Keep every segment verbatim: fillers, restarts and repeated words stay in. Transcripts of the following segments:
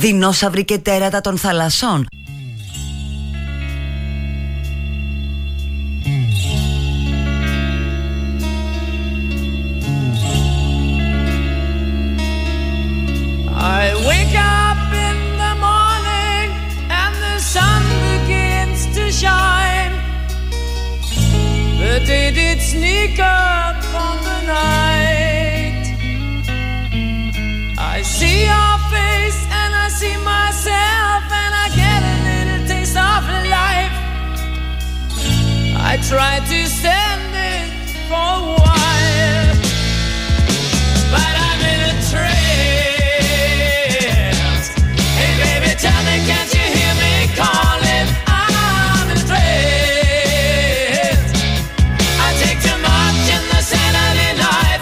δεινόσαυροι και τέρατα των θαλασσών. I wake up in the morning and the sun begins to shine. The day did sneak up on the night. I see your face and I see myself and I get a little taste of life. I try to stand it for a while, but I'm in a trance. Hey baby, tell me, can't you hear me calling? I'm in a trance. I take too much in the Saturday night.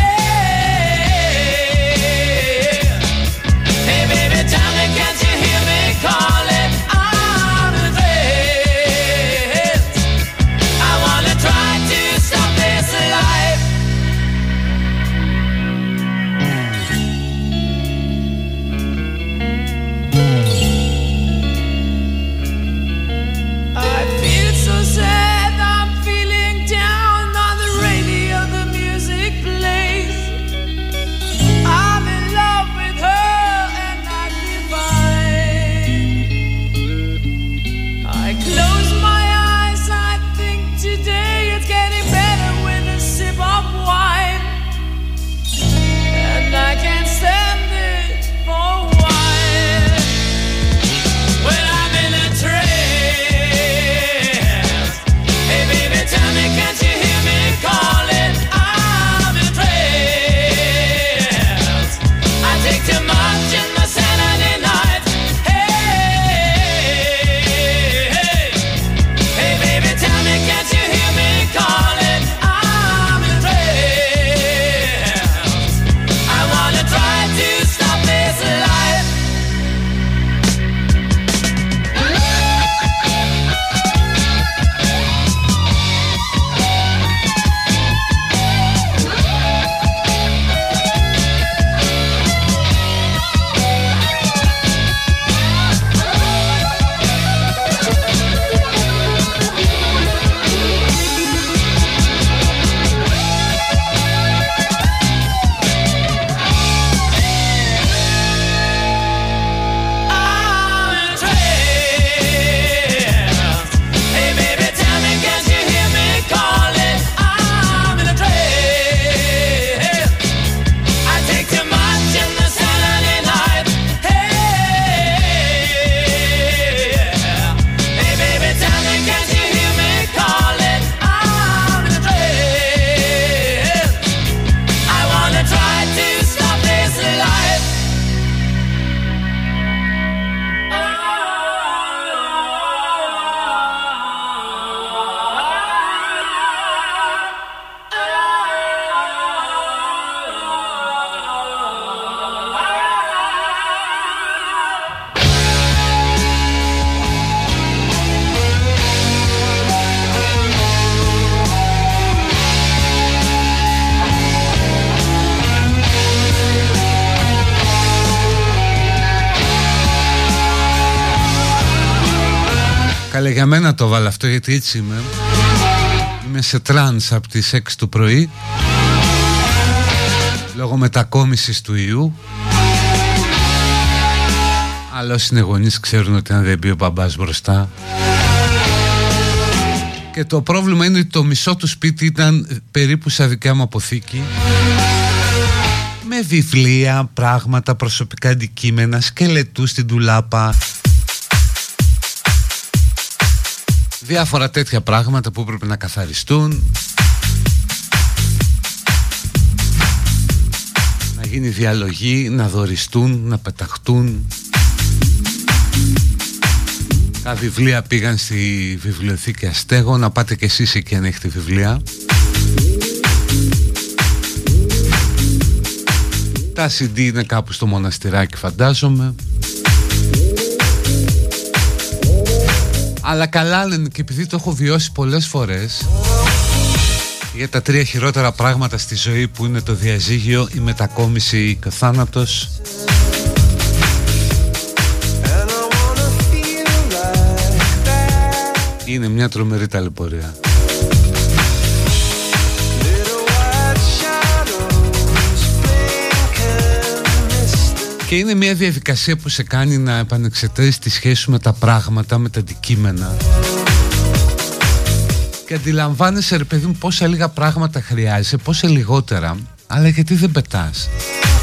Hey, hey baby, tell me, can't you hear me calling? I'm in a trance. I wanna try to stop this life. I feel so sad, I'm feeling down. On the radio the music plays. I'm in love with her and I feel fine. I close my eyes, I think today it's getting better with a sip of wine. And I can't stand it for a while. When I'm in a trance. Hey baby, tell me, can't you hear me calling? I'm in a trance. I take too much in the Saturday night. Hey, hey, hey baby, tell me, can't you hear me calling? I'm in a trance. I wanna try to stop this life. I'm in a trance. Hey baby, tell me, can't you hear me calling? I'm in a trance. I take too much in the Saturday night. Hey, hey baby, tell me, can't you hear me calling? I'm in a trance. I wanna try to stop this life. Καλέ, για μένα το βάλα αυτό γιατί έτσι είμαι. Είμαι σε τρανς από τις έξι του πρωί λόγω μετακόμισης του ιού. Αλλά όσοι είναι γονείς ξέρουν ότι αν δεν μπει ο μπαμπάς μπροστά. Και το πρόβλημα είναι ότι το μισό του σπίτι ήταν περίπου σαν δικιά μου αποθήκη, με βιβλία, πράγματα, προσωπικά αντικείμενα, σκελετούς στην ντουλάπα, διάφορα τέτοια πράγματα που πρέπει να καθαριστούν, να γίνει διαλογή, να δωριστούν, να πεταχτούν. Τα βιβλία πήγαν στη βιβλιοθήκη Αστέγο. Να πάτε κι εσείς εκεί αν έχετε βιβλία. Τα σι ντι είναι κάπου στο μοναστηράκι φαντάζομαι. Αλλά καλά λένε, και επειδή το έχω βιώσει πολλές φορές, για τα τρία χειρότερα πράγματα στη ζωή που είναι το διαζύγιο, η μετακόμιση και ο θάνατος, Είναι μια τρομερή ταλαιπωρία. Και είναι μια διαδικασία που σε κάνει να επανεξετάσεις τη σχέση σου με τα πράγματα, με τα αντικείμενα. Και αντιλαμβάνεσαι, ρε παιδί μου, πόσα λίγα πράγματα χρειάζεσαι, πόσα λιγότερα, αλλά γιατί δεν πετάς.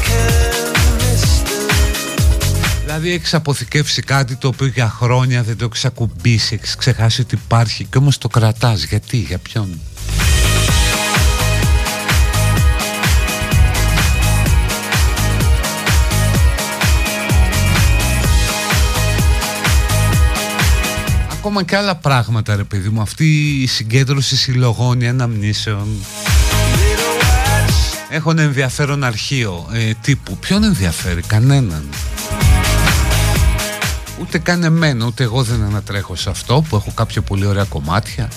Δηλαδή έχεις αποθηκεύσει κάτι το οποίο για χρόνια δεν το έχεις ακουμπήσει, έχεις ξεχάσει ότι υπάρχει και όμως το κρατάς. Γιατί, για ποιον? Ακόμα και άλλα πράγματα, ρε παιδί μου. Αυτή η συγκέντρωση συλλογών αναμνήσεων. Έχω ένα ενδιαφέρον αρχείο ε, τύπου. Ποιον ενδιαφέρει? Κανέναν. Ούτε καν εμένα, ούτε εγώ δεν ανατρέχω σε αυτό που έχω κάποια πολύ ωραία κομμάτια.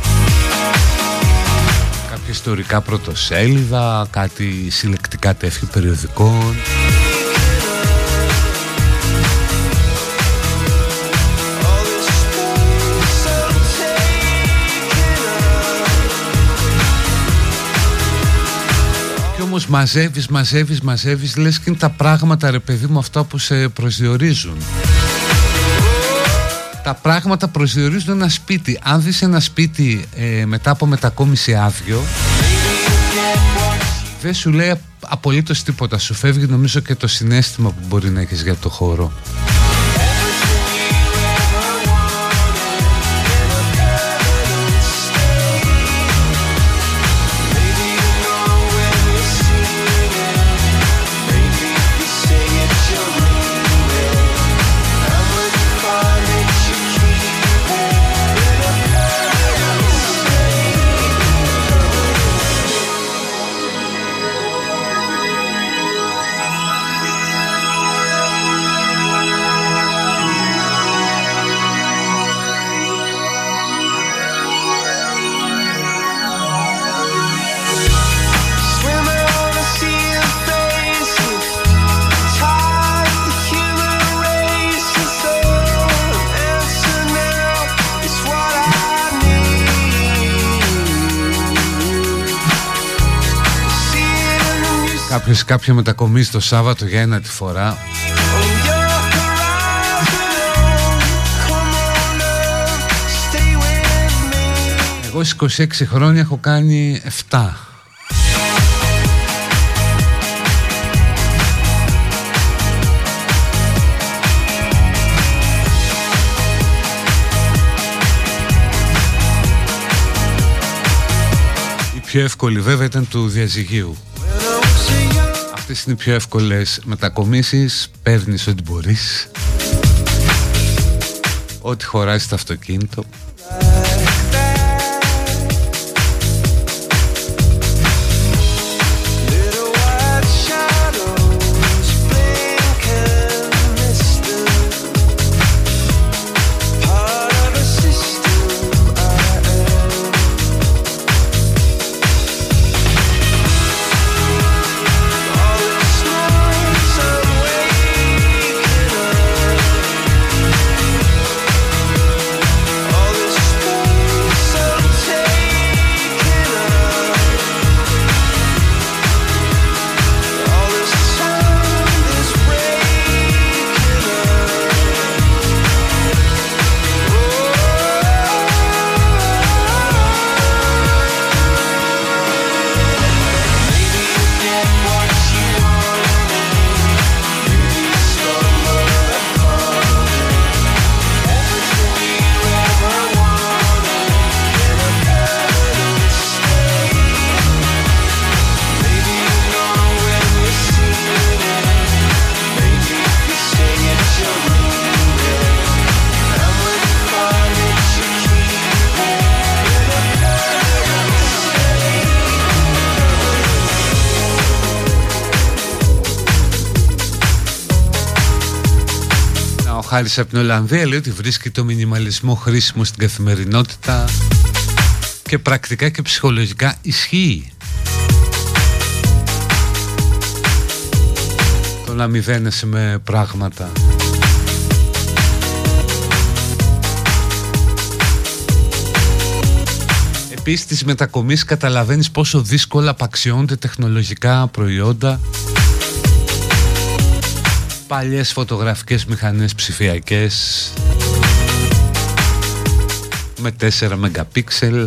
Κάποια ιστορικά πρωτοσέλιδα, κάτι συλλεκτικά τεύχη περιοδικών. Όμως μαζεύεις, μαζεύεις, μαζεύεις, λες και είναι τα πράγματα, ρε παιδί μου, αυτά που σε προσδιορίζουν. Τα πράγματα προσδιορίζουν ένα σπίτι. Αν δεις ένα σπίτι ε, μετά από μετακόμιση άδειο, δεν σου λέει απολύτως τίποτα. Σου φεύγει νομίζω και το συναίσθημα που μπορεί να έχεις για το χώρο. Κάποιος κάποιο μετακομίσει το Σάββατο για ένα τη φορά. Εγώ στις είκοσι έξι χρόνια έχω κάνει επτά. Η πιο εύκολη βέβαια ήταν του διαζυγίου. Αυτές είναι οι πιο εύκολες μετακομίσεις. Παίρνεις ό,τι μπορείς, ό,τι χωράει στο αυτοκίνητο. Χάρης από την Ολλανδία λέει ότι βρίσκει το μινιμαλισμό χρήσιμο στην καθημερινότητα και πρακτικά και ψυχολογικά ισχύει. Το να μηδένεσαι με πράγματα. Επίσης τις μετακομίσεις καταλαβαίνεις πόσο δύσκολα απαξιώνται τεχνολογικά προϊόντα, παλιές φωτογραφικές μηχανές ψηφιακές με τέσσερα μεγαπίξελ.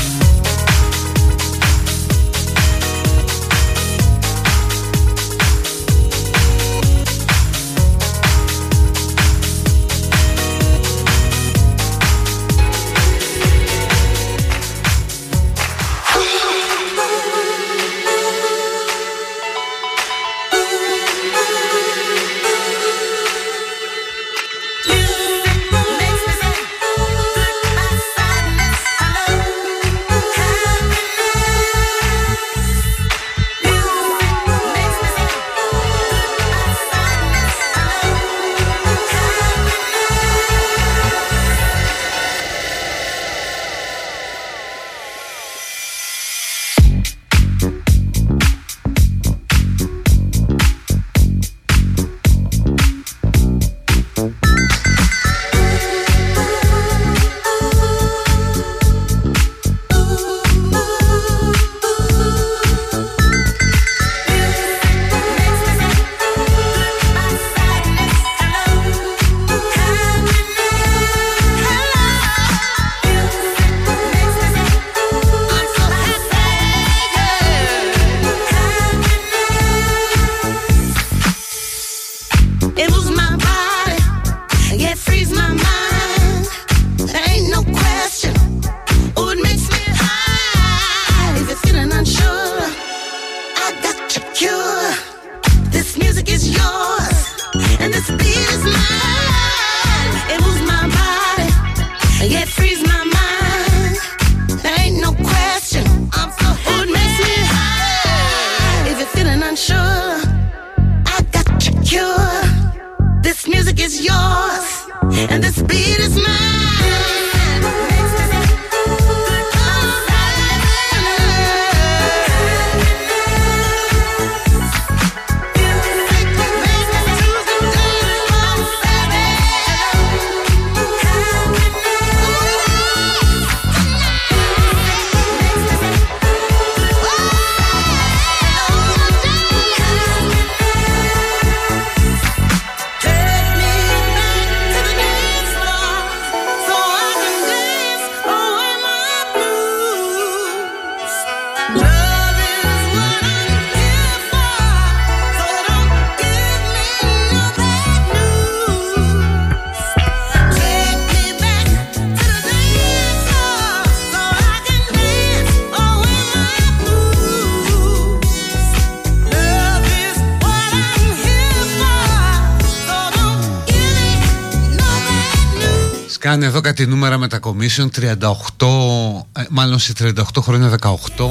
Κάνε εδώ κάτι νούμερα μετακομίσεων, τριάντα οκτώ, μάλλον σε τριάντα οκτώ χρόνια δεκαοκτώ,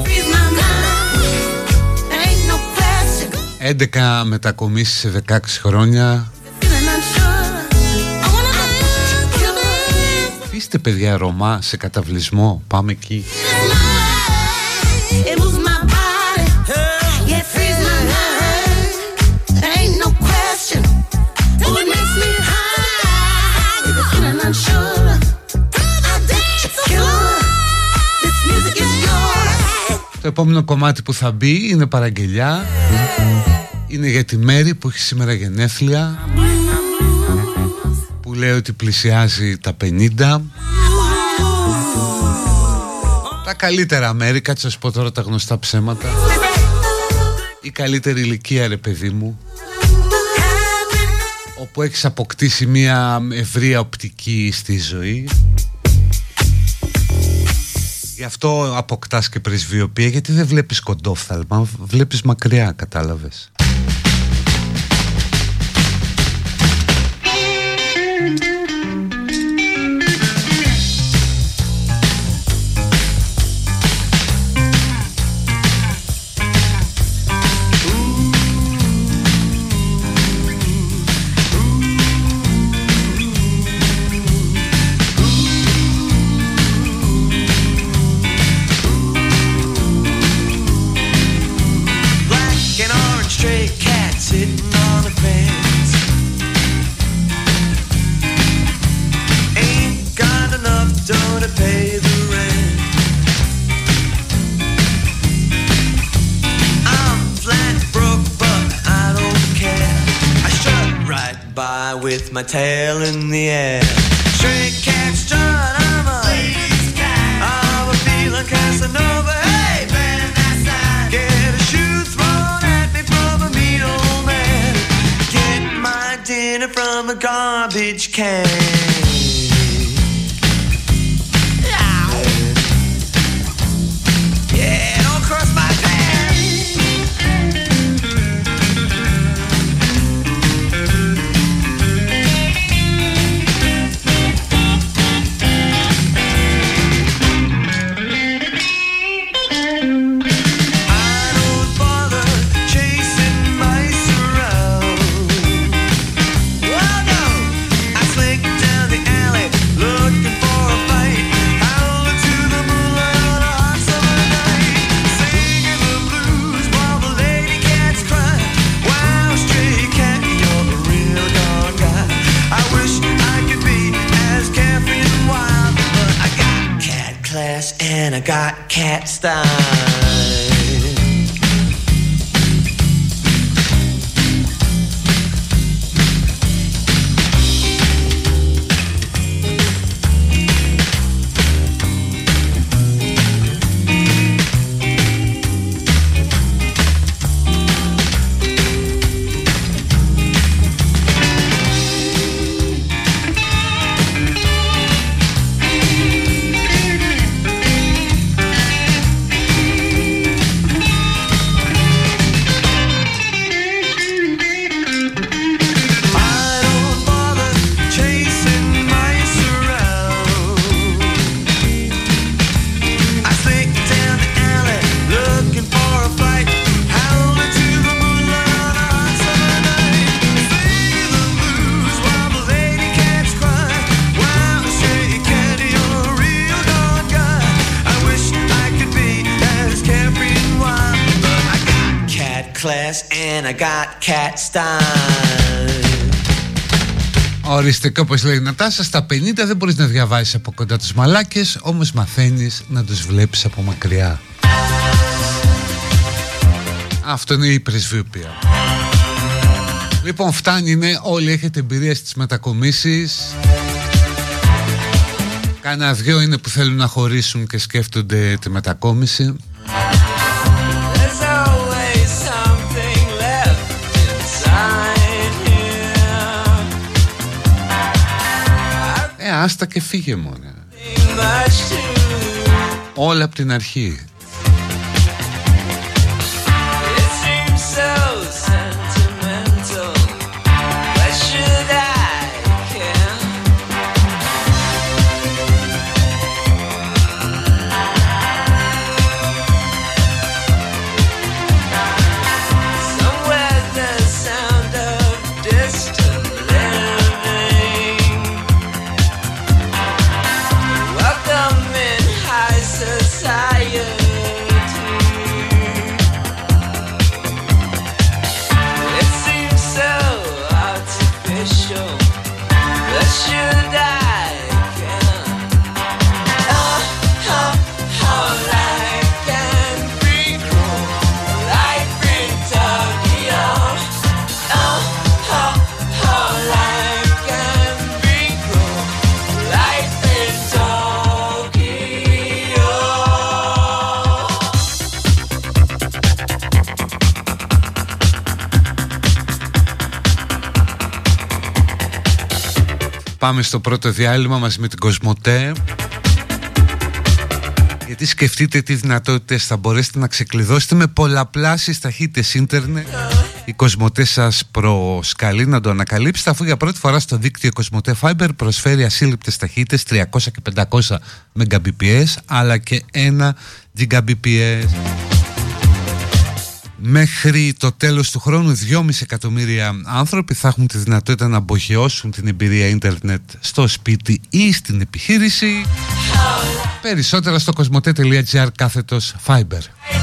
έντεκα μετακομίσεις σε δεκαέξι χρόνια. Είστε παιδιά Ρωμά σε καταβλισμό, πάμε εκεί. Το επόμενο κομμάτι που θα μπει είναι παραγγελιά. Είναι για τη Μέρη που έχει σήμερα γενέθλια, που λέει ότι πλησιάζει τα πενήντα. Τα καλύτερα μέρη, κάτσε να σου πω τώρα τα γνωστά ψέματα. Η καλύτερη ηλικία ρε παιδί μου, όπου έχεις αποκτήσει μια ευρεία οπτική στη ζωή. Γι' αυτό αποκτάς και πρεσβειοποίηση, γιατί δεν βλέπεις κοντόφθαλμα, βλέπεις μακριά, κατάλαβες. Black and orange. fly with my tail in the air. Stray cat strut, I'm a ladies' cat. I'm a feeling Casanova. Hey, man, that's that. Get a shoe thrown at me from a mean old man. Get my dinner from a garbage can. And I got cat style. And I got cat style. Ορίστε, όπως λέει η Νατάσα, στα πενήντα δεν μπορείς να διαβάσεις από κοντά τους μαλάκες, όμως μαθαίνεις να τους βλέπεις από μακριά. Αυτό είναι η πρεσβειοποία. Λοιπόν, φτάνει, ναι, όλοι έχετε εμπειρία στις μετακομίσεις. Κάνα δυο είναι που θέλουν να χωρίσουν και σκέφτονται τη μετακόμιση. Ε, άστα και φύγε μόνε. Όλα από την αρχή. Πάμε στο πρώτο διάλειμμα μαζί με την Κοσμοτέ, γιατί σκεφτείτε τι δυνατότητες θα μπορέσετε να ξεκλειδώσετε με πολλαπλάσεις ταχύτητες ίντερνετ. Η Κοσμοτέ σας προσκαλεί να το ανακαλύψετε, αφού για πρώτη φορά στο δίκτυο Κοσμοτέ Fiber προσφέρει ασύλληπτες ταχύτητες τριακόσια και πεντακόσια Mbps αλλά και ένα Gbps. Μέχρι το τέλος του χρόνου δυόμισι εκατομμύρια άνθρωποι θα έχουν τη δυνατότητα να αποχαιώσουν την εμπειρία ίντερνετ στο σπίτι ή στην επιχείρηση. Περισσότερα στο κοσμοτέ.gr κάθετος Fiber.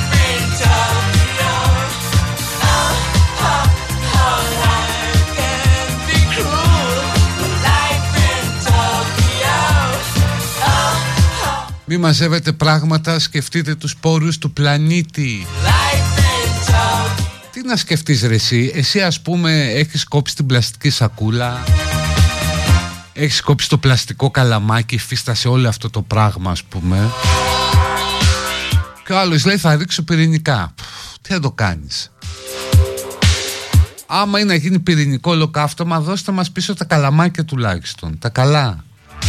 Μη μαζεύετε πράγματα, σκεφτείτε τους πόρους του πλανήτη. Τι Τι να σκεφτείς ρε εσύ? Εσύ ας πούμε έχεις κόψει την πλαστική σακούλα, έχεις κόψει το πλαστικό καλαμάκι, φύστασε όλο αυτό το πράγμα ας πούμε, και ο άλλος λέει θα ρίξω πυρηνικά. Τι θα το κάνεις? Άμα είναι να γίνει πυρηνικό ολοκαύτωμα, δώστε μας πίσω τα καλαμάκια τουλάχιστον, τα καλά.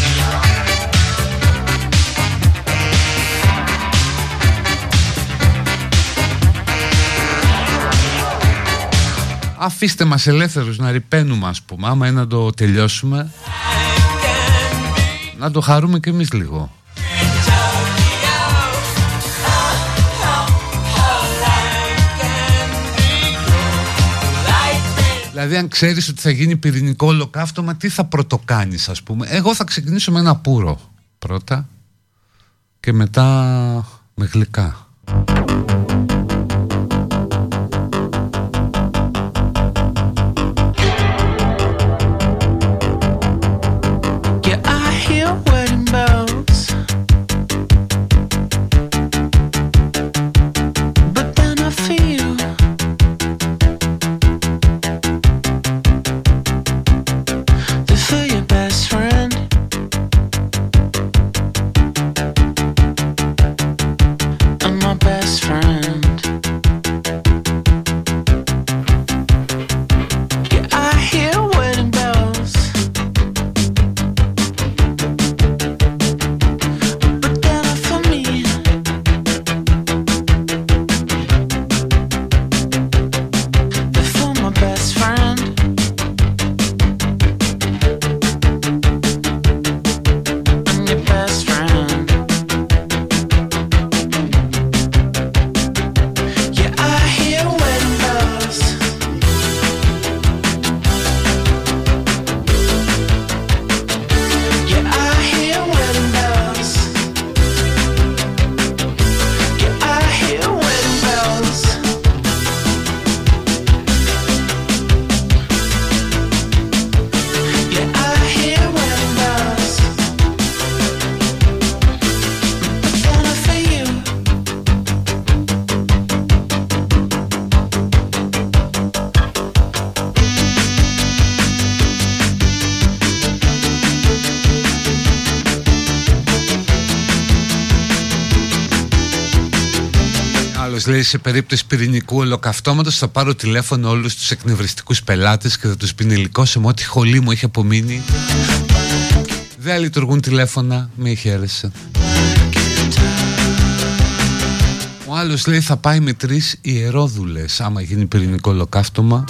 Αφήστε μας ελεύθερους να ρυπαίνουμε ας πούμε. Άμα είναι να το τελειώσουμε, να το χαρούμε κι εμείς λίγο. Δηλαδή αν ξέρεις ότι θα γίνει πυρηνικό ολοκαύτωμα, τι θα πρωτοκάνεις ας πούμε? Εγώ θα ξεκινήσω με ένα πουρο πρώτα και μετά με γλυκά. Λέει σε περίπτωση πυρηνικού ολοκαυτώματος θα πάρω τηλέφωνο όλους τους εκνευριστικούς πελάτες και θα τους πινελικώσω με ό,τι χολή μου είχε απομείνει. Δεν λειτουργούν τηλέφωνα, μη χαίρεσαι. Ο άλλος λέει θα πάει με τρεις ιερόδουλες άμα γίνει πυρηνικό ολοκαύτωμα.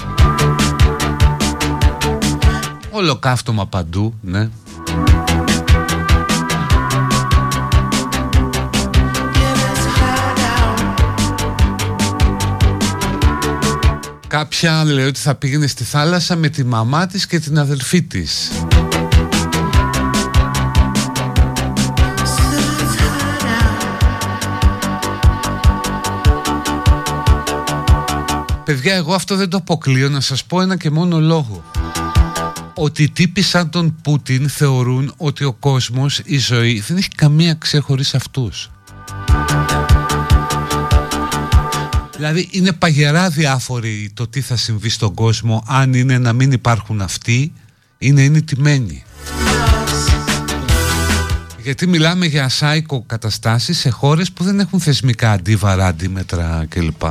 Ολοκαύτωμα παντού, ναι. Κάποια λέει ότι θα πήγαινε στη θάλασσα με τη μαμά της και την αδελφή της. Παιδιά, εγώ αυτό δεν το αποκλείω, να σας πω ένα και μόνο λόγο. Ότι τύποι σαν τον Πούτιν θεωρούν ότι ο κόσμος, η ζωή δεν έχει καμία αξία χωρίς αυτούς. Δηλαδή είναι παγερά διάφοροι το τι θα συμβεί στον κόσμο, αν είναι να μην υπάρχουν αυτοί ή να είναι τιμένοι. Γιατί μιλάμε για σάικο καταστάσεις σε χώρες που δεν έχουν θεσμικά αντίβαρα, αντίμετρα κλπ.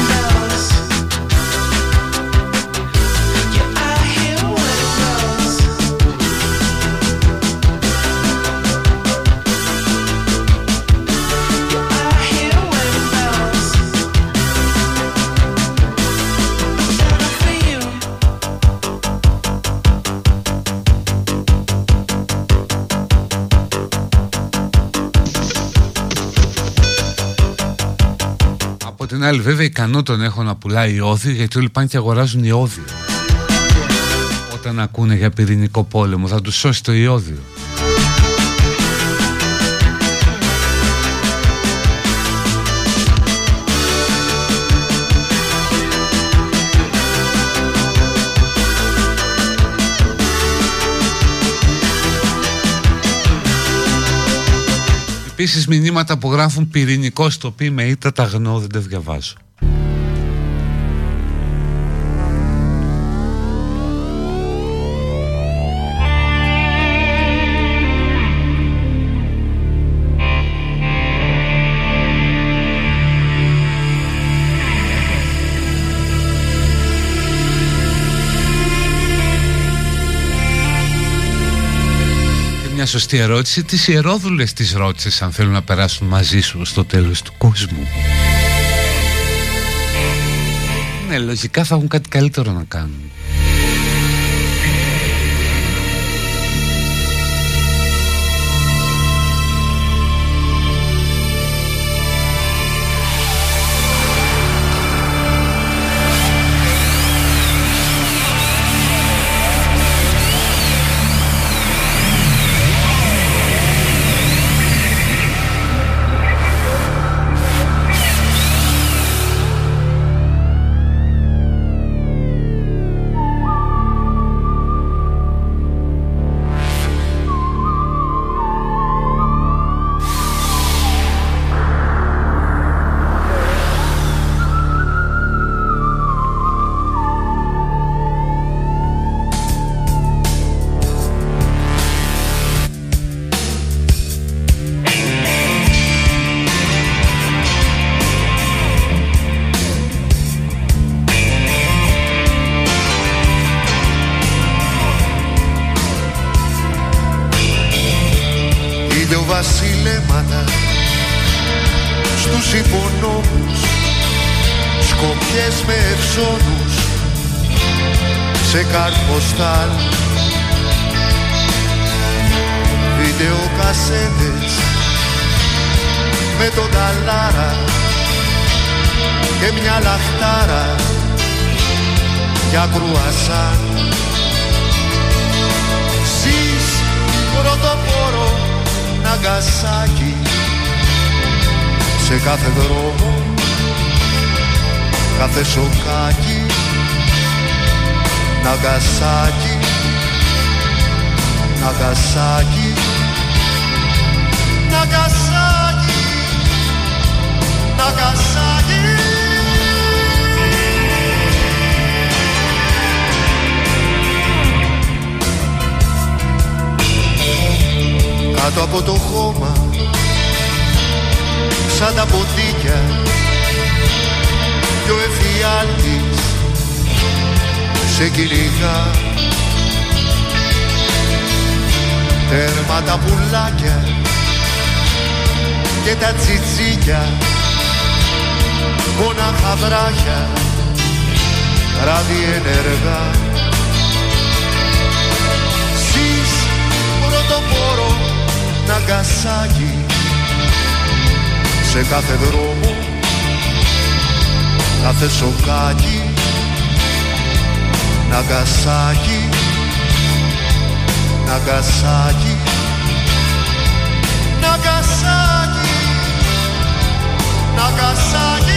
Την άλλη βέβαια ικανό τον έχω να πουλάει ιώδιο, γιατί όλοι πάνε και αγοράζουν ιώδιο όταν ακούνε για πυρηνικό πόλεμο. Θα τους σώσει το ιώδιο. Επίσης μηνύματα που γράφουν πυρηνικό στο πι με ήττα τα γνώ, δεν τα διαβάζω. μια σωστή ερώτηση. Τις ιερόδουλες τις ρώτησες αν θέλουν να περάσουν μαζί σου στο τέλος του κόσμου? Ναι, λογικά θα έχουν κάτι καλύτερο να κάνουν. βασιλέματα στους υπονόμους, σκοπιές με ευσόνους σε καρποστάλ, βιντεοκασέτες με τον ταλάρα και μια λαχτάρα για κρουασάν. Ζεις πρωτοπόρο Ναγκασάκι, σε κάθε δρόμο, κάθε σοκάκι. Ναγκασάκι, Ναγκασάκι, Ναγκασάκι, Ναγκασάκι. Κάτω από το χώμα, σαν τα ποτίκια, κι ο εφιάλτης σε κυνηγά. Τέρμα τα πουλάκια και τα τσιτσίκια, μόναχα βράχια, ραδιενεργά. Ζεις πρωτοπόρο Ναγκασάκι, σε κάθε δρόμο, κάθε σοκάκι. Ναγκασάκι, Ναγκασάκι, Ναγκασάκι, Ναγκασάκι.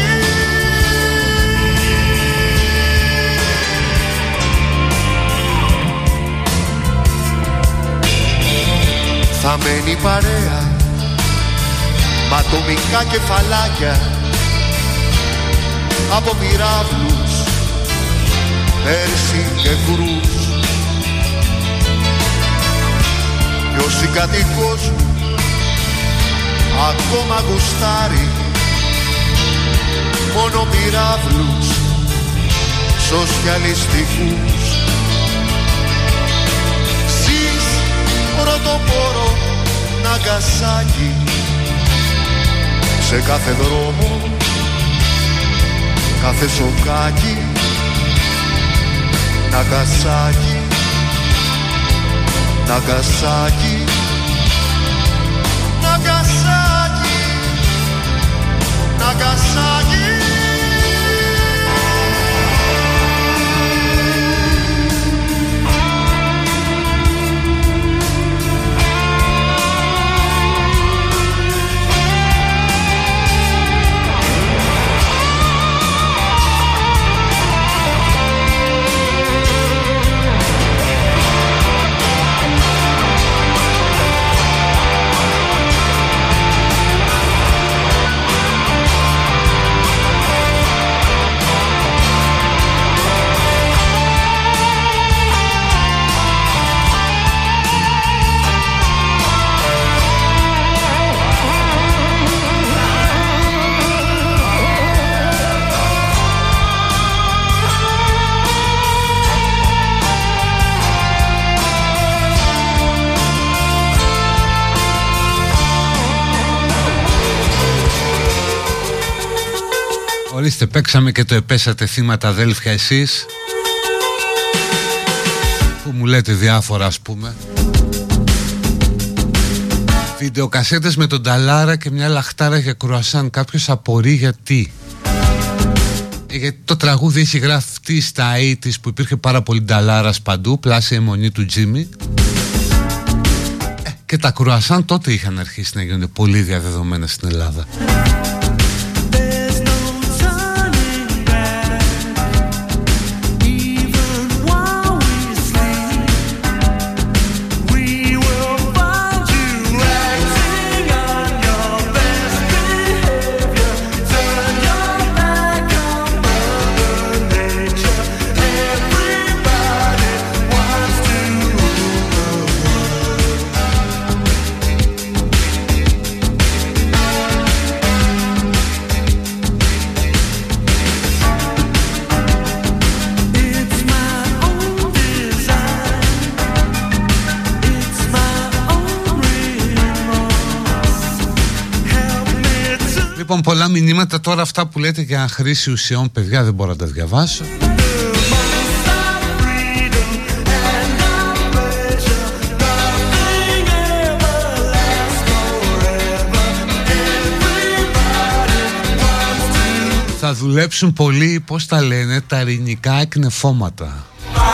Θα μένει παρέα μ' ατομικά κεφαλάκια από πυράβλους, Πέρσι και κρούς. Κι ο συγκατοικός μου ακόμα γουστάρει μόνο πυράβλους σοσιαλιστικούς. Ζεις πρωτοπόρο Ναγκασάκι, σε κάθε δρόμο, κάθε σοκάκι. Ναγκασάκι, Ναγκασάκι, Ναγκασάκι, Ναγκασάκι. Ορίστε, παίξαμε και το επέσατε θύματα αδέλφια εσείς, που μου λέτε διάφορα ας πούμε. Βιντεοκασέτες με τον Νταλάρα και μια λαχτάρα για κρουασάν. Κάποιος απορεί γιατί. ε, Γιατί το τραγούδι έχει γραφτεί στα ογδόντα που υπήρχε πάρα πολύ Νταλάρας παντού, πλάσια αιμονή του Τζίμι. ε, Και τα κρουασάν τότε είχαν αρχίσει να γίνονται πολύ διαδεδομένα στην Ελλάδα. Λοιπόν, πολλά μηνύματα τώρα, αυτά που λέτε για χρήση ουσιών, παιδιά, δεν μπορώ να τα διαβάσω. Θα δουλέψουν πολύ, πώς τα λένε, τα ειρηνικά εκνεφώματα.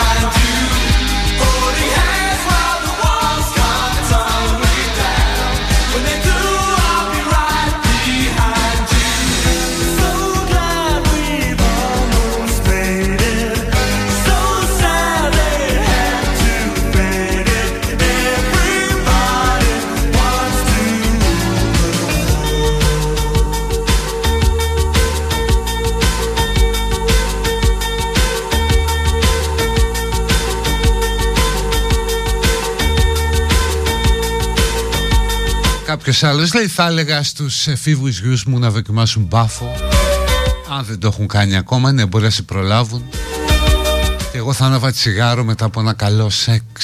Κάποιος άλλος λέει, θα έλεγα στους εφήβους γιους μου να δοκιμάσουν μπάφο. Αν δεν το έχουν κάνει ακόμα, ναι, μπορεί να σε προλάβουν. Και εγώ θα άναβα τσιγάρο μετά από ένα καλό σεξ.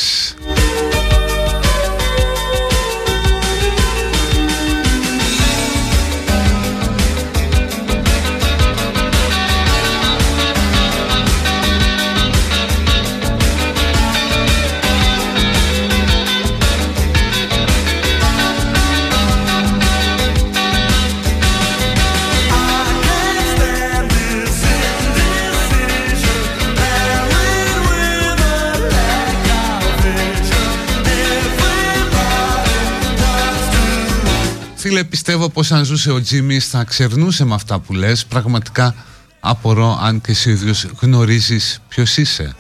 Φίλε, πιστεύω πως αν ζούσε ο Τζίμις θα ξερνούσε με αυτά που λες. Πραγματικά απορώ αν και εσύ ίδιος γνωρίζεις ποιος είσαι.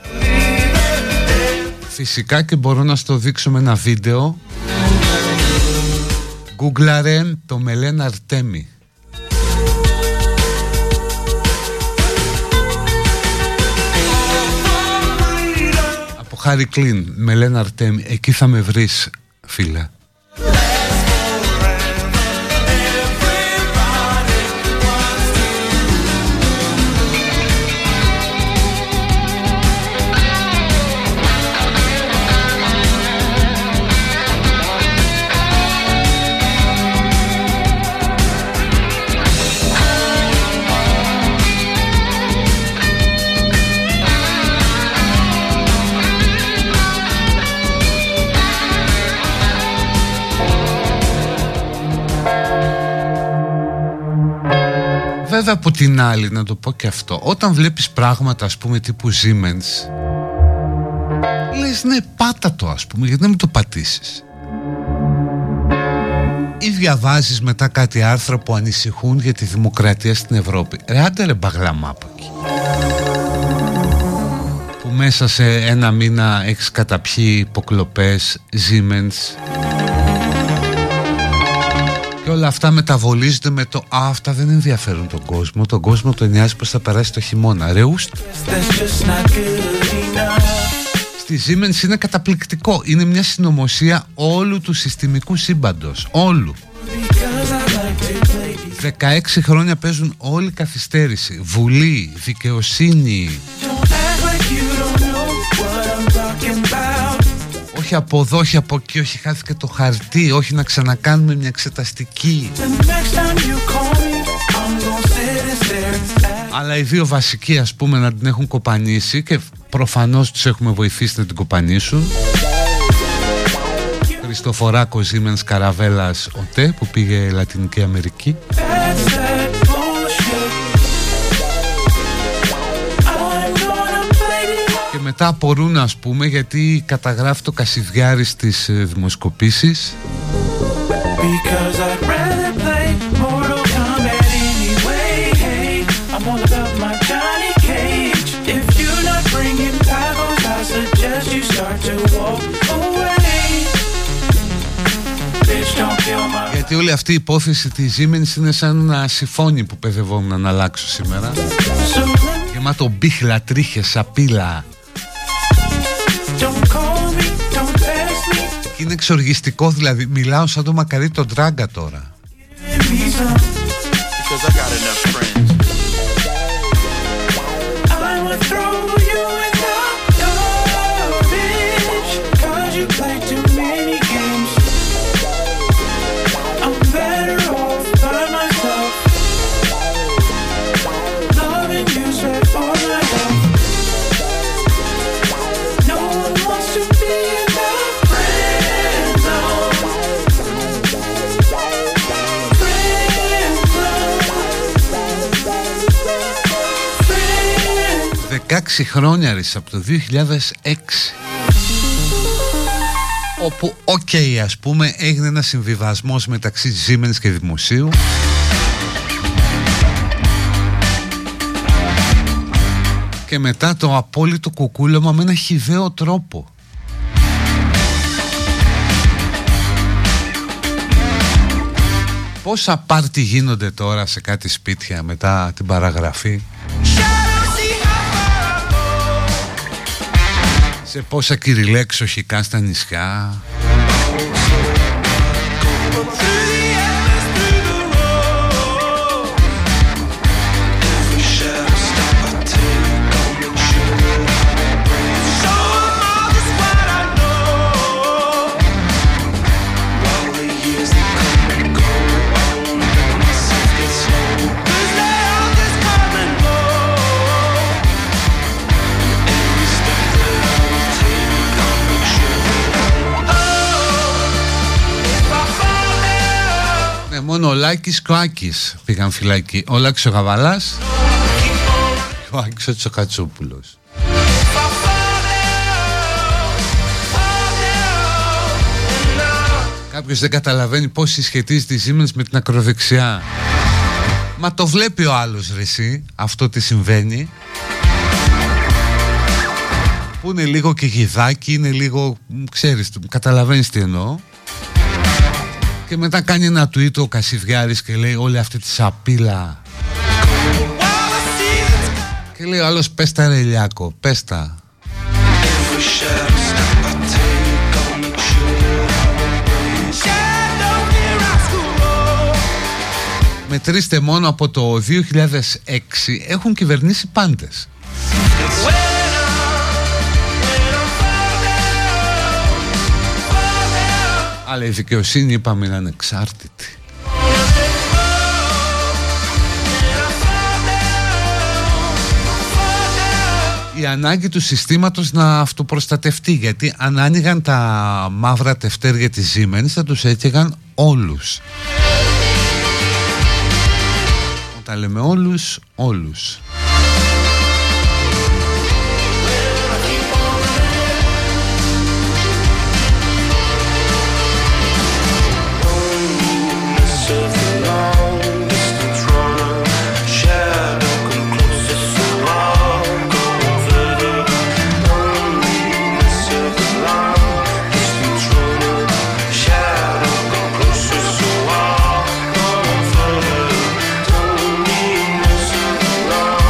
Φυσικά και μπορώ να στο δείξω με ένα βίντεο. Γκούγκλαρε το Μελένα Αρτέμι. Από Χάρη Κλίν, Μελένα Αρτέμι. Εκεί θα με βρεις, φίλε. Βέβαια από την άλλη να το πω και αυτό, όταν βλέπεις πράγματα ας πούμε τύπου Siemens, λες ναι, πάτα το ας πούμε, γιατί να μην το πατήσεις. Ή διαβάζεις μετά κάτι άρθρα που ανησυχούν για τη δημοκρατία στην Ευρώπη. Ρε άντε ρε μπαγλαμά από εκεί, που μέσα σε ένα μήνα έχεις καταπιεί υποκλοπές Siemens και όλα αυτά μεταβολίζονται με το «Α, αυτά δεν ενδιαφέρουν τον κόσμο, τον κόσμο τον νοιάζει πως θα περάσει το χειμώνα». Ρε ούστα. Στη Siemens είναι καταπληκτικό. Είναι μια συνωμοσία όλου του συστημικού σύμπαντος. Όλου. δεκαέξι χρόνια παίζουν όλη καθυστέρηση. Βουλή, δικαιοσύνη. Όχι από εδώ, όχι από εκεί, όχι χάθηκε το χαρτί, όχι να ξανακάνουμε μια εξεταστική. Αλλά οι δύο βασικοί, ας πούμε, να την έχουν κοπανίσει και προφανώς τους έχουμε βοηθήσει να την κοπανίσουν. Χριστοφοράκος, Siemens, Καραβέλας, ΟΤΕ που πήγε Λατινική Αμερική. Και μετά απορούν, ας πούμε, γιατί καταγράφει το Κασιδιάρη στις δημοσκοπήσεις. Because I'd rather play Mortal Kombat anyway. Hey, I'm all about my Johnny Cage. If you're not bringing paddles, I suggest you start to walk away. Bitch, don't kill my... Γιατί όλη αυτή η υπόθεση της Siemens είναι σαν ένα συμφώνι που παιδευόμουν να αλλάξω σήμερα. Γεμάτο μπίχλα, τρίχες, σαπίλα. Και είναι εξοργιστικό, δηλαδή μιλάω σαν το μακαρί τον Τράγκα τώρα. δεκαέξι χρόνια ρίσα από το δύο χιλιάδες έξι, όπου οκ okay, ας πούμε έγινε ένα συμβιβασμός μεταξύ Siemens και δημοσίου. Και μετά το απόλυτο κουκούλωμα με ένα χυδαίο τρόπο. Πόσα πάρτι γίνονται τώρα σε κάτι σπίτια μετά την παραγραφή. Σε πόσα κυριλέξοχικά στα νησιά. Μόνο ο Λάκης και ο Άκης πήγαν φυλακή. Ο Λάκης ο Γαβαλάς και ο Άκης ο Τσοκατσόπουλος. Κάποιος δεν καταλαβαίνει πώς συσχετίζεται η Siemens με την ακροδεξιά. Μα το βλέπει ο άλλος ρε εσύ, αυτό τι συμβαίνει. Που είναι λίγο και γιδάκι, είναι λίγο, ξέρεις, καταλαβαίνεις τι εννοώ. Και μετά κάνει ένα tweet ο Κασιδιάρης και λέει όλη αυτή τη σαπίλα. Και λέει ο άλλος πες τα ρε Ηλιάκο, πες τα. Μετρήστε, μόνο από το δύο χιλιάδες έξι έχουν κυβερνήσει πάντες. Αλλά η δικαιοσύνη είπαμε είναι ανεξάρτητη. Η ανάγκη του συστήματος να αυτοπροστατευτεί, γιατί αν άνοιγαν τα μαύρα τευτέρια της Siemens θα τους έκαιγαν όλους. Όταν λέμε όλους, όλους. Long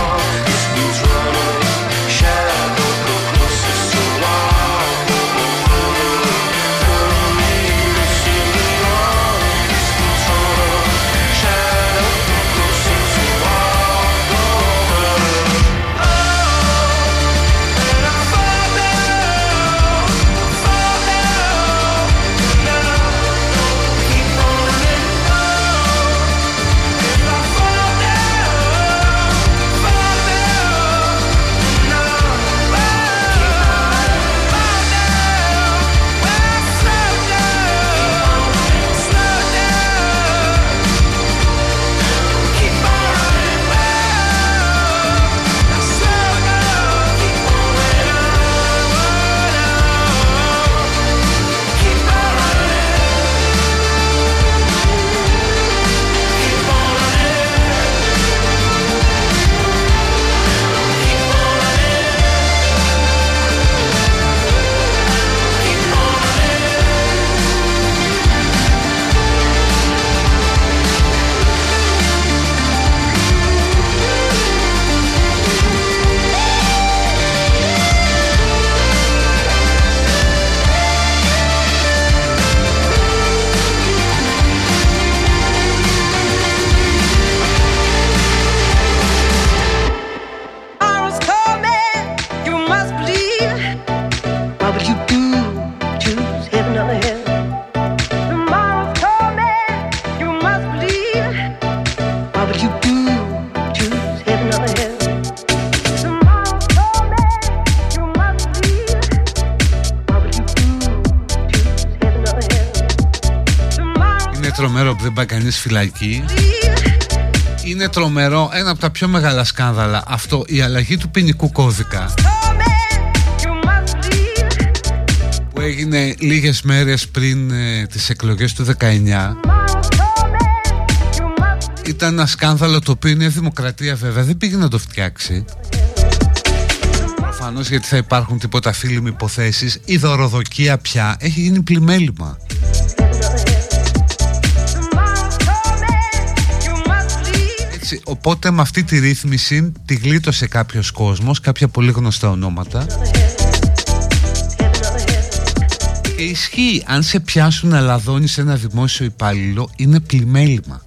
τρομερό που δεν πάει κανείς φυλακή. Είναι τρομερό, ένα από τα πιο μεγάλα σκάνδαλα αυτό, η αλλαγή του ποινικού κώδικα που έγινε λίγες μέρες πριν ε, τις εκλογές του δεκαεννιά. Ήταν ένα σκάνδαλο το οποίο η Δημοκρατία βέβαια δεν πήγε να το φτιάξει. Προφανώς γιατί θα υπάρχουν τίποτα φίλοι υποθέσεις. Η δωροδοκία πια έχει γίνει πλημέλημα. Έτσι, οπότε με αυτή τη ρύθμιση τη γλίτωσε κάποιος κόσμος, κάποια πολύ γνωστά ονόματα. Και ισχύει, αν σε πιάσουν να λαδώνεις ένα δημόσιο υπάλληλο, είναι πλημέλημα.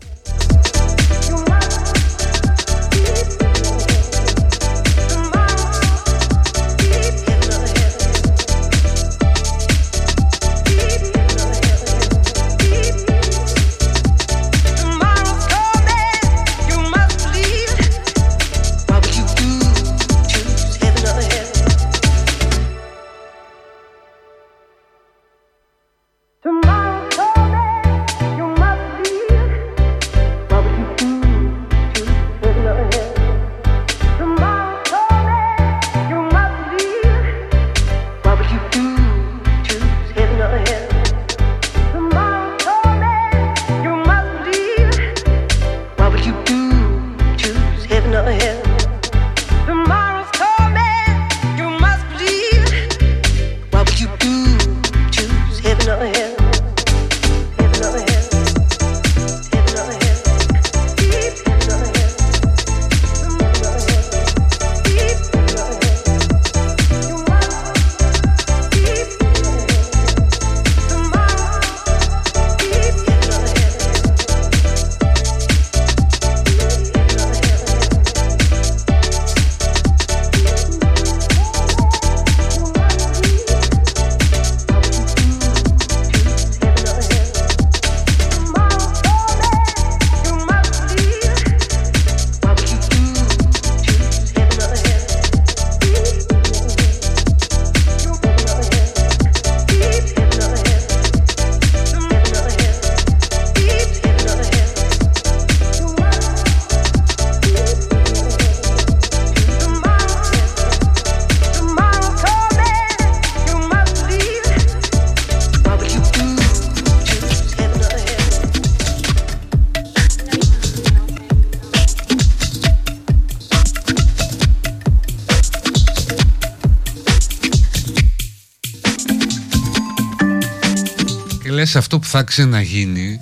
Σε αυτό που θα ξαναγίνει,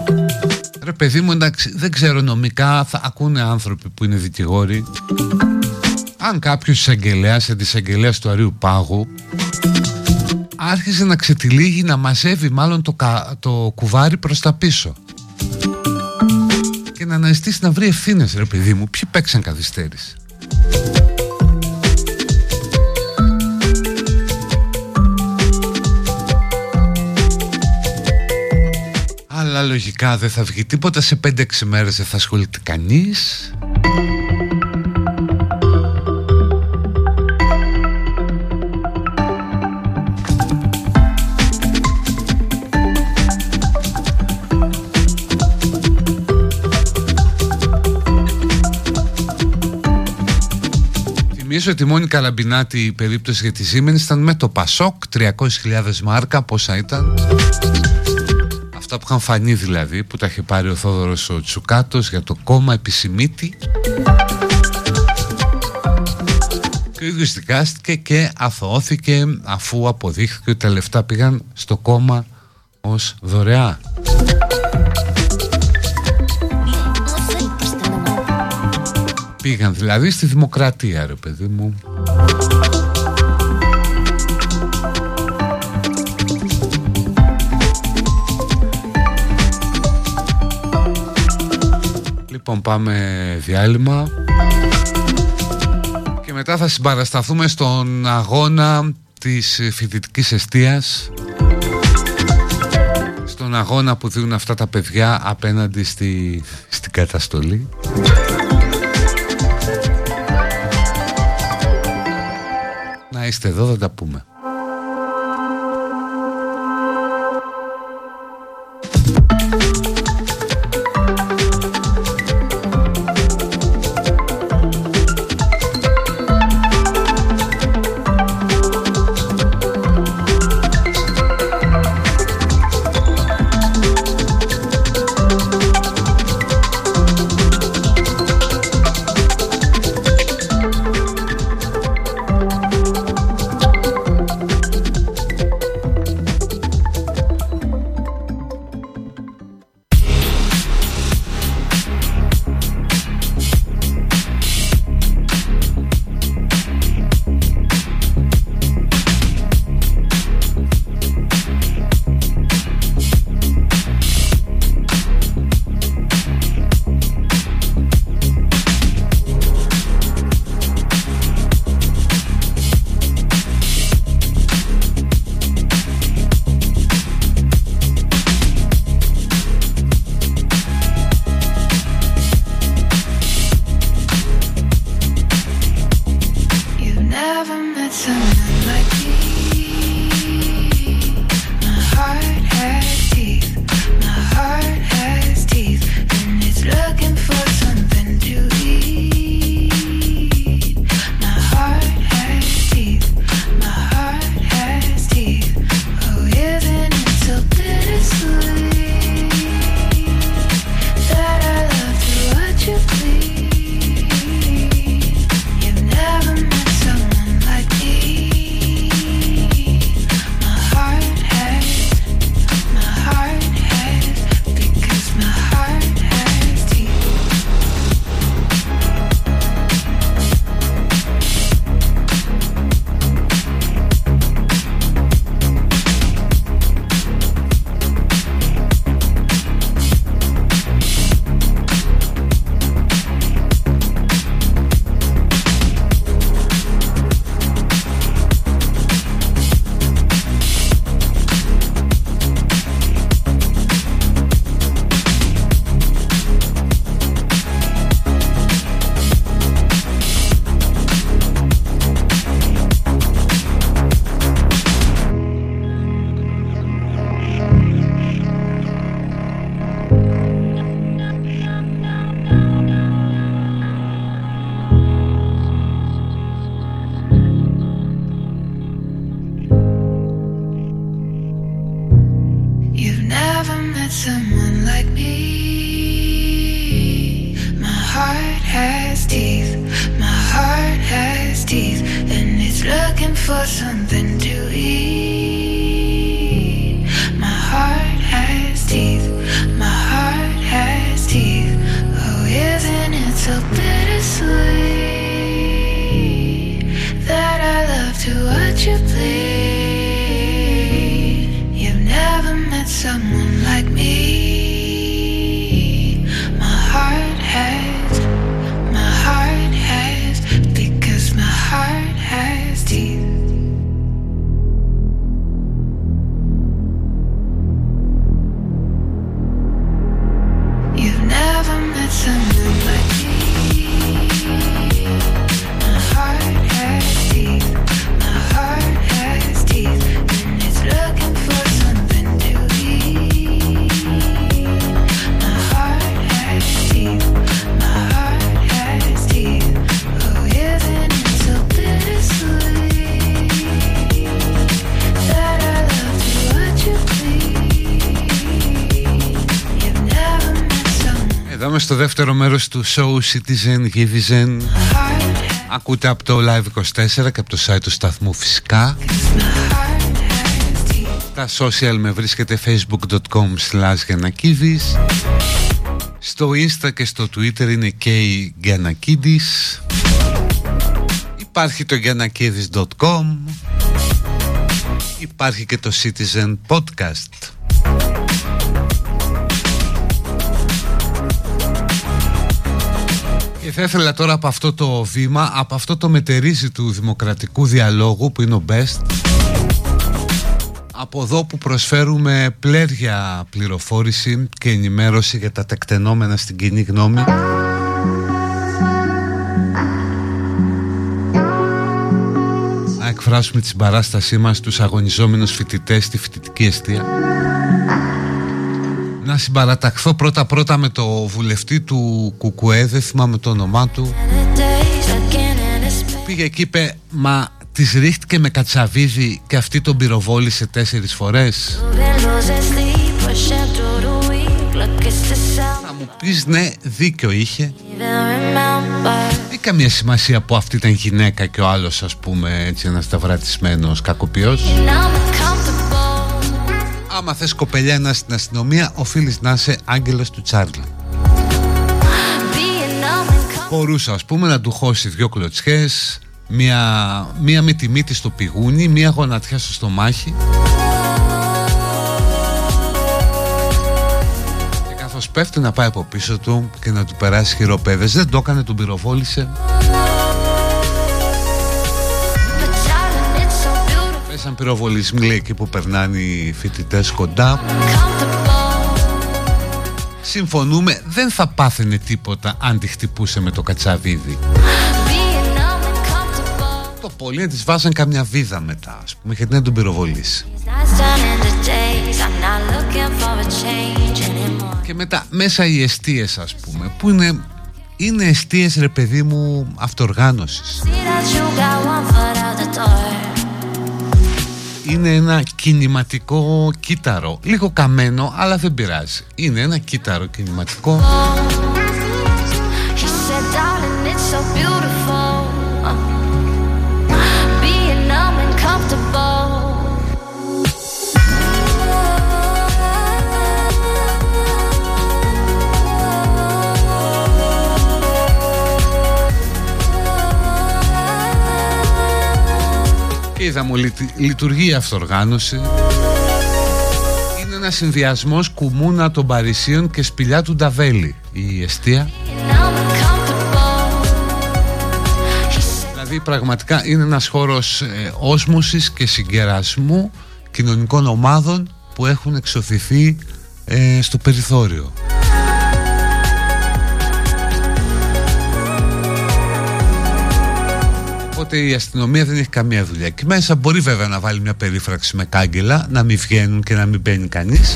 ρε παιδί μου, εντάξει, δεν ξέρω νομικά, θα ακούνε άνθρωποι που είναι δικηγόροι. Αν κάποιος εισαγγελέας, αντισαγγελέας του Αρείου Πάγου άρχισε να ξετυλίγει, να μαζεύει μάλλον το, κα, το κουβάρι προς τα πίσω και να αναζητήσει να βρει ευθύνες, ρε παιδί μου, ποιοι παίξαν καθυστέρηση. Αλλά λογικά δεν θα βγει τίποτα, σε πέντε έξι μέρες δεν θα ασχολείται κανείς. Θυμίζω ότι η Μόνικα Λαμπινάτη, η περίπτωση για τη Siemens ήταν με το Πασόκ, τριακόσιες χιλιάδες μάρκα, πόσα ήταν. Αυτά που είχαν φανεί δηλαδή, που τα είχε πάρει ο Θόδωρος ο Τσουκάτος για το κόμμα Επισημίτη. Και ο ίδιος δικάστηκε και αθωώθηκε αφού αποδείχθηκε ότι τα λεφτά πήγαν στο κόμμα ως δωρεά. Πήγαν δηλαδή στη δημοκρατία, ρε παιδί μου. Λοιπόν, πάμε διάλειμμα και μετά θα συμπαρασταθούμε στον αγώνα της φοιτητικής εστίας, στον αγώνα που δίνουν αυτά τα παιδιά απέναντι στη, στην καταστολή. Να είστε εδώ, θα τα πούμε. met someone like me. My heart has teeth, my heart has teeth, and it's looking for something to eat. My heart has teeth, my heart has teeth. Oh, isn't it so bittersweet that I love to watch you bleed? You've never met someone like me. My heart has, my heart has, because my heart has teeth. You've never met someone like me. My heart has teeth, my heart has teeth, and it's looking for something to eat. My heart has teeth, my heart has teeth. Oh, isn't it so bittersweet that I love to watch you bleed? You've never met someone. Εδώ είμαι στο δεύτερο μέρος του show Citizen Givizen. Ακούτε από το Live είκοσι τέσσερα και από το site του σταθμού φυσικά. Τα social με βρίσκεται facebook.com slash Γιαννακίδης. Στο Insta και στο Twitter είναι kGiannakidis. Υπάρχει το giannakidis τελεία com. Υπάρχει και το Citizen Podcast. Και θα ήθελα τώρα από αυτό το βήμα, από αυτό το μετερίζει του δημοκρατικού διαλόγου που είναι ο Best, από εδώ που προσφέρουμε πλέρια πληροφόρηση και ενημέρωση για τα τεκτενόμενα στην κοινή γνώμη, να εκφράσουμε τη συμπαράστασή μας στους αγωνιζόμενους φοιτητές στη φοιτητική εστία. Να συμπαραταχθώ πρώτα πρώτα με το βουλευτή του Κουκουέ, δεν θυμάμαι το όνομά του. Πήγε εκεί, είπε, μα της ρίχτηκε με κατσαβίδι και αυτή τον πυροβόλησε τέσσερις φορές. Να μου πεις, ναι, δίκιο είχε. Ή καμία σημασία που αυτή ήταν γυναίκα και ο άλλος, ας πούμε, έτσι ένας ταυρατισμένος κακοποιός. Άμα θες κοπελιά να στην αστυνομία, οφείλεις να είσαι άγγελος του Τσάρλι. Μπορούσα, ας πούμε, να του χώσει δυο κλωτσιές, μία, μία με τη μύτη στο πηγούνι, μία γονατιά στο στομάχι, και καθώς πέφτει να πάει από πίσω του και να του περάσει χειροπέδες. Δεν το έκανε, τον πυροβόλησε. Σαν πυροβολισμοί, λέει, εκεί που περνάνε οι φοιτητές κοντά. Συμφωνούμε, δεν θα πάθαινε τίποτα αν τη χτυπούσε με το κατσαβίδι. Το πολύ της βάζαν καμιά βίδα μετά, ας πούμε, γιατί να τον πυροβολήσει. Και μετά μέσα οι εστίες, ας πούμε, που είναι, είναι εστίες, ρε παιδί μου, αυτοργάνωσης. Είναι ένα κινηματικό κύτταρο, λίγο καμένο, αλλά δεν πειράζει. Είναι ένα κύτταρο κινηματικό. Είδαμε, λειτουργεί η αυτοργάνωση. Είναι ένα συνδυασμός Κουμούνα των Παρισίων και Σπηλιά του Νταβέλη η εστία. Δηλαδή πραγματικά είναι ένας χώρος ε, όσμωσης και συγκερασμού κοινωνικών ομάδων που έχουν εξωθηθεί ε, στο περιθώριο. Οπότε η αστυνομία δεν έχει καμία δουλειά εκεί μέσα. Μπορεί βέβαια να βάλει μια περίφραξη με κάγκελα, να μην βγαίνουν και να μην μπαίνει κανείς,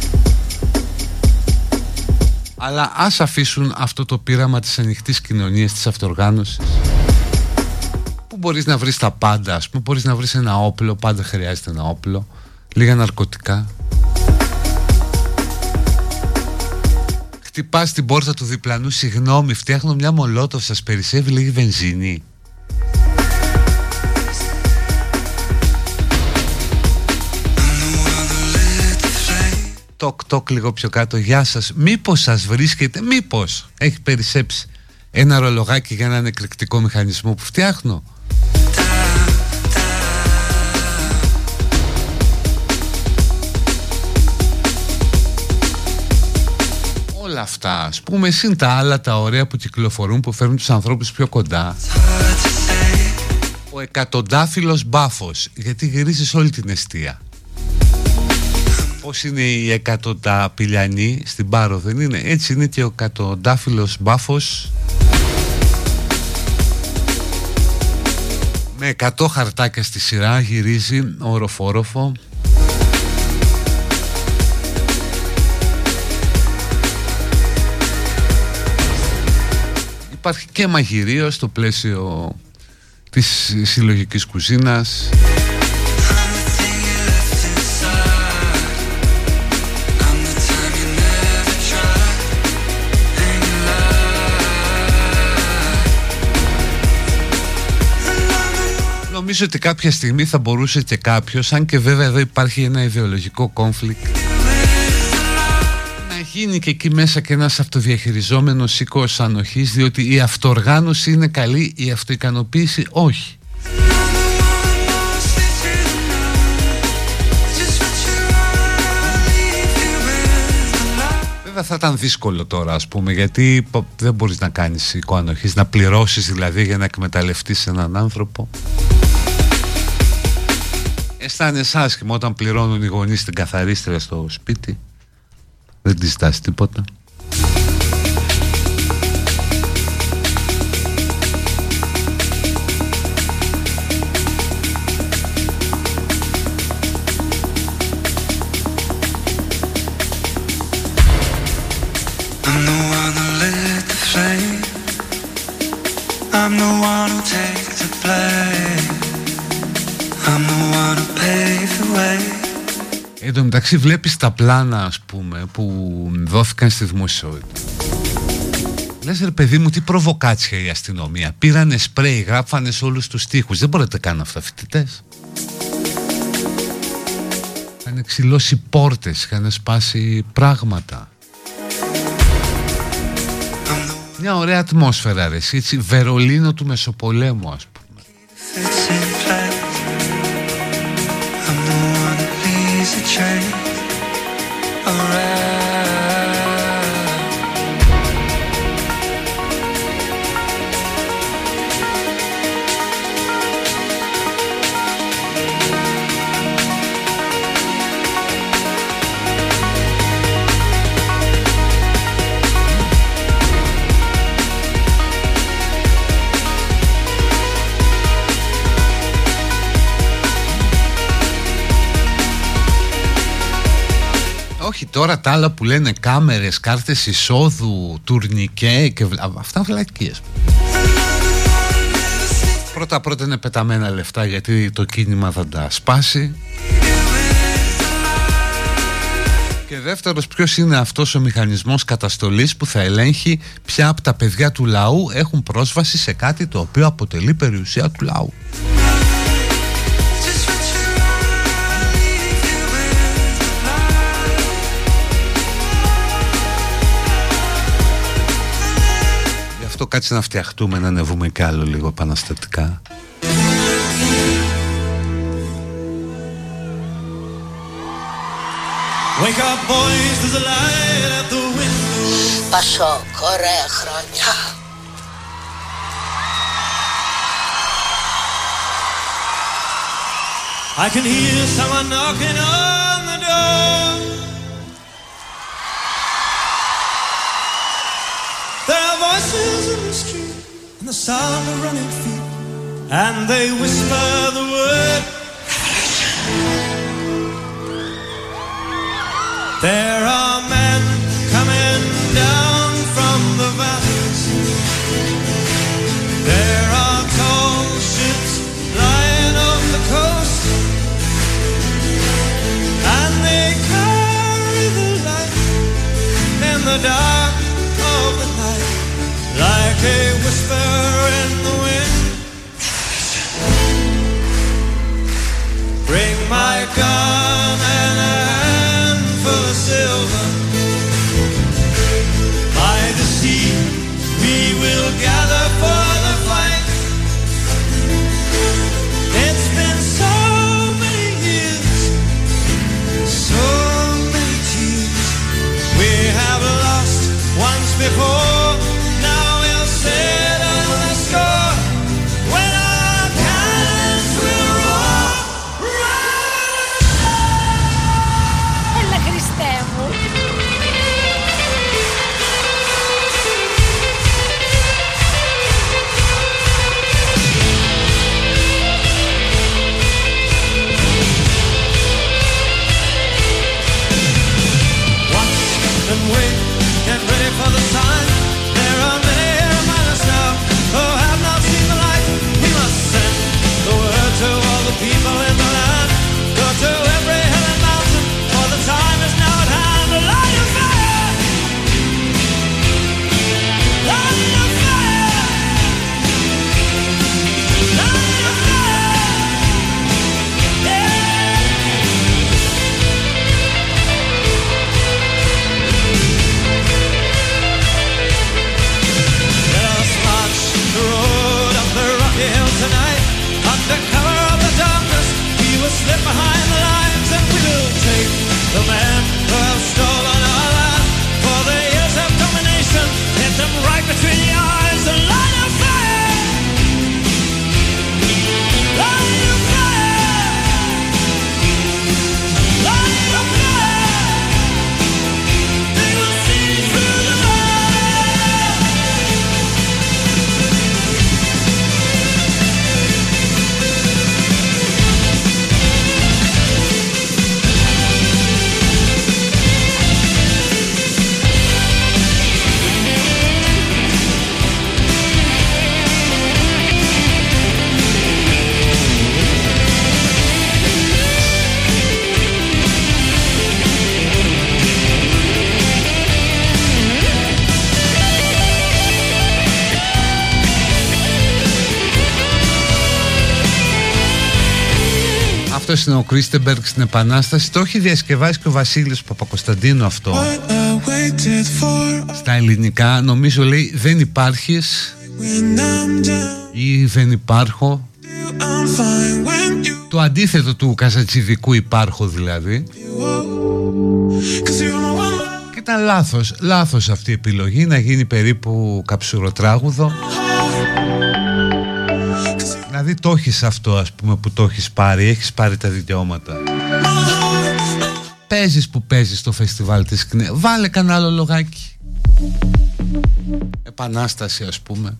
αλλά ας αφήσουν αυτό το πείραμα της ανοιχτής κοινωνίας, της αυτοργάνωσης, που μπορείς να βρεις τα πάντα, ας πούμε. Μπορείς να βρεις ένα όπλο, πάντα χρειάζεται ένα όπλο, λίγα ναρκωτικά. Χτυπάς την πόρτα του διπλανού, συγγνώμη, φτιάχνω μια μολότοφ, σας περισσεύει λίγη βενζίνη? Τοκ τοκ λίγο πιο κάτω, γεια σας, μήπως σας βρίσκεται, μήπως έχει περισσέψει ένα ρολογάκι για έναν εκρηκτικό μηχανισμό που φτιάχνω? Όλα αυτά, ας πούμε, συν τα άλλα τα ωραία που κυκλοφορούν, που φέρνουν τους ανθρώπους πιο κοντά. Ο εκατοντάφυλλος μπάφος, γιατί γυρίζεις όλη την εστία. Πώς είναι η εκατονταπηλιανή στην Πάρο, δεν είναι? Έτσι είναι και ο εκατοντάφυλλος μπάφος, με εκατό χαρτάκια στη σειρά γυρίζει οροφόροφο. Υπάρχει και μαγειρίο στο πλαίσιο της συλλογικής κουζίνας. Νομίζω ότι κάποια στιγμή θα μπορούσε και κάποιος, αν και βέβαια εδώ υπάρχει ένα ιδεολογικό conflict, να γίνει και εκεί μέσα και ένας αυτοδιαχειριζόμενος οίκος ανοχής, διότι η αυτοοργάνωση είναι καλή, η αυτοικανοποίηση όχι. Βέβαια θα ήταν δύσκολο τώρα, ας πούμε, γιατί δεν μπορείς να κάνεις οίκο ανοχής, να πληρώσεις δηλαδή για να εκμεταλλευτείς έναν άνθρωπο. Αισθάνεσαι άσχημα όταν πληρώνουν οι γονείς την καθαρίστρια στο σπίτι. Δεν τη ζητάς τίποτα. I'm the one who lit the flame. I'm the one who takes the blame. I'm the one who paved the way. Εν τω μεταξύ βλέπεις τα πλάνα, ας πούμε, που δόθηκαν στη δημοσιότητα. Λες ρε παιδί μου, τι προβοκάτσια η αστυνομία. Πήρανε σπρέι, γράφανε σε όλους τους τοίχους. Δεν μπορείτε να κάνουν αυτά φοιτητές. Είχαν ξυλώσει πόρτες, είχαν σπάσει πράγματα. Μια ωραία ατμόσφαιρα, ρε, έτσι, Βερολίνο του Μεσοπολέμου, ας πούμε. Fits in place. I'm the one who leads the train around. Όχι τώρα τα άλλα που λένε κάμερες, κάρτες εισόδου, τουρνικέ και βλα... αυτά βλακίες. Πρώτα πρώτα είναι πεταμένα λεφτά, γιατί το κίνημα θα τα σπάσει. Και δεύτερος, ποιος είναι αυτός ο μηχανισμός καταστολής που θα ελέγχει ποια από τα παιδιά του λαού έχουν πρόσβαση σε κάτι το οποίο αποτελεί περιουσία του λαού. Αυτό κάτσε να φτιαχτούμε, να ανεβούμε κι άλλο λίγο επαναστατικά. Wake up boys, there's a light at the window. Πασόκ, ωραία χρόνια. I can hear someone knocking on the door. There are voices in the street and the sound of running feet, and they whisper the word there are men coming down from the valleys. There are tall ships lying off the coast, and they carry the light in the dark whisper in the wind. Bring my gun and a handful of silver. By the sea we will gather for the fight. It's been so many years, so many tears. We have lost once before. Now we'll settle the score when our cannons will roar. Έλα Χριστέ μου. And wait, get ready for the time. There are many among us now who have not seen the light. We must send the word to all the people in the land. Go to every hill and mountain, for the time is now at hand. Light a fire! Light a fire! Light a fire! Yeah! The road up the rocky hill tonight. Under cover of the darkness, we will slip behind the lines, and we will take the men who have stolen our land. For the years of domination, hit them right between the eyes and light a fire. Light a fire. Light a fire. They will see through the light. Αυτός είναι ο Κρίστεμπεργκ στην Επανάσταση. Το έχει διασκευάσει και ο Βασίλης Παπακοσταντίνου αυτό στα ελληνικά. Νομίζω λέει δεν υπάρχεις ή δεν υπάρχω. Το αντίθετο του Καζατζηδικού υπάρχω δηλαδή. Και ήταν λάθος, λάθος αυτή η επιλογή να γίνει περίπου καψουροτράγουδο. Δηλαδή το έχεις αυτό, ας πούμε, που το έχεις πάρει, έχεις πάρει τα δικαιώματα. Παίζεις που παίζεις στο φεστιβάλ της ΚΝΕ, βάλε κανένα άλλο λογάκι. Επανάσταση, ας πούμε.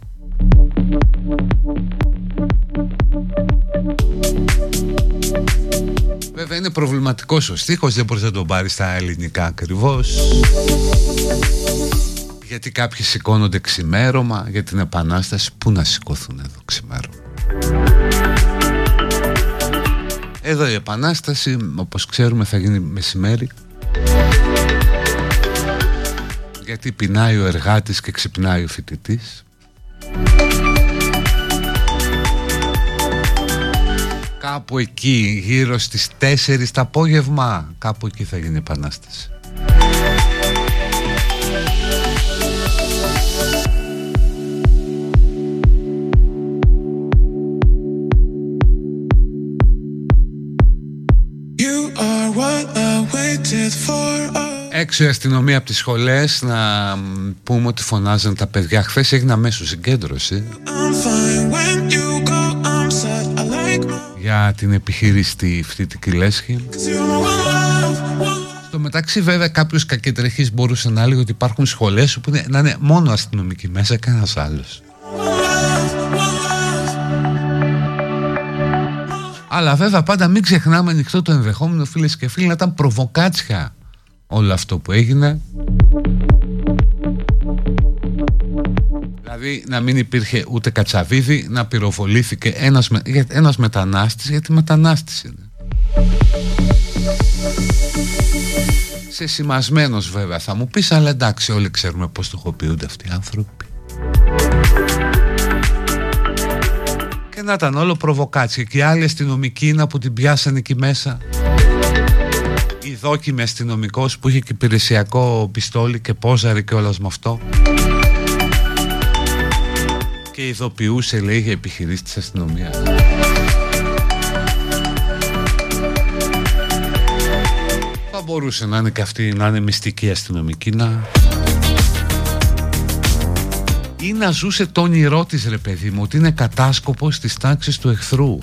Βέβαια είναι προβληματικός ο στίχος, δεν μπορείς να τον πάρεις στα ελληνικά ακριβώς. Γιατί κάποιοι σηκώνονται ξημέρωμα για την Επανάσταση. Πού να σηκωθούν εδώ ξημέρωμα? Εδώ η Επανάσταση, όπως ξέρουμε, θα γίνει μεσημέρι. Γιατί πεινάει ο εργάτης και ξυπνάει ο φοιτητής. Κάπου εκεί, γύρω στις τέσσερις το απόγευμα, κάπου εκεί θα γίνει η Επανάσταση. Έξω η αστυνομία από τις σχολές, να πούμε ότι φωνάζαν τα παιδιά. Χθες έγινε αμέσως συγκέντρωση για την επιχείρηση τη Φθήτικη Λέσχη. Στο μεταξύ βέβαια κάποιος κακετρεχής μπορούσε να λέει ότι υπάρχουν σχολές που να είναι μόνο αστυνομικοί μέσα, κανένας άλλος. Αλλά βέβαια πάντα μην ξεχνάμε ανοιχτό το ενδεχόμενο, φίλες και φίλοι, να ήταν προβοκάτσια όλο αυτό που έγινε. Δηλαδή να μην υπήρχε ούτε Κατσαβίδη, να πυροβολήθηκε ένας, με, ένας μετανάστης, γιατί μετανάστης είναι. Σεσημασμένος βέβαια θα μου πεις, αλλά εντάξει όλοι ξέρουμε πως στοχοποιούνται αυτοί οι άνθρωποι. Και να ήταν όλο προβοκάτσια. Και οι άλλοι αστυνομικοί να που την πιάσανε εκεί μέσα. Η δόκιμη αστυνομικός που είχε και υπηρεσιακό πιστόλι και πόζαρε και όλας με αυτό. Και ειδοποιούσε, λέει, για επιχειρήσεις της αστυνομίας. Θα μπορούσε να είναι και αυτή, να είναι μυστική αστυνομική, να... ή να ζούσε το όνειρό της, ρε παιδί μου, ότι είναι κατάσκοπος στις τάξεις του εχθρού.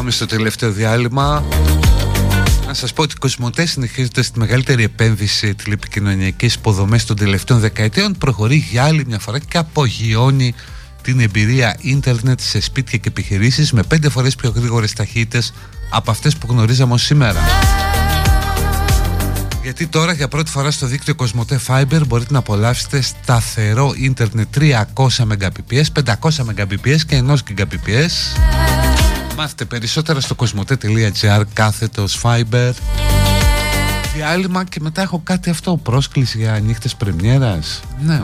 πάμε στο τελευταίο διάλειμμα. Να σας πω ότι η Κοσμοτέ συνεχίζεται στη μεγαλύτερη επένδυση σε τηλεπικοινωνιακές υποδομές των τελευταίων δεκαετιών. Προχωρεί για άλλη μια φορά και απογειώνει την εμπειρία ίντερνετ σε σπίτια και επιχειρήσεις με πέντε φορές πιο γρήγορες ταχύτητες από αυτές που γνωρίζαμε ως σήμερα. Γιατί τώρα για πρώτη φορά στο δίκτυο Κοσμοτέ Fiber μπορείτε να απολαύσετε σταθερό ίντερνετ τριακόσια μεγαμπιπιες, πεντακόσια μεγαμπιπιες και ένα γιγαμπιπιες. Μάθετε περισσότερα στο κοσμοτέ.gr κάθετος Fiber. Διάλειμμα και μετά έχω κάτι αυτό, πρόσκληση για νύχτες πρεμιέρας. Ναι.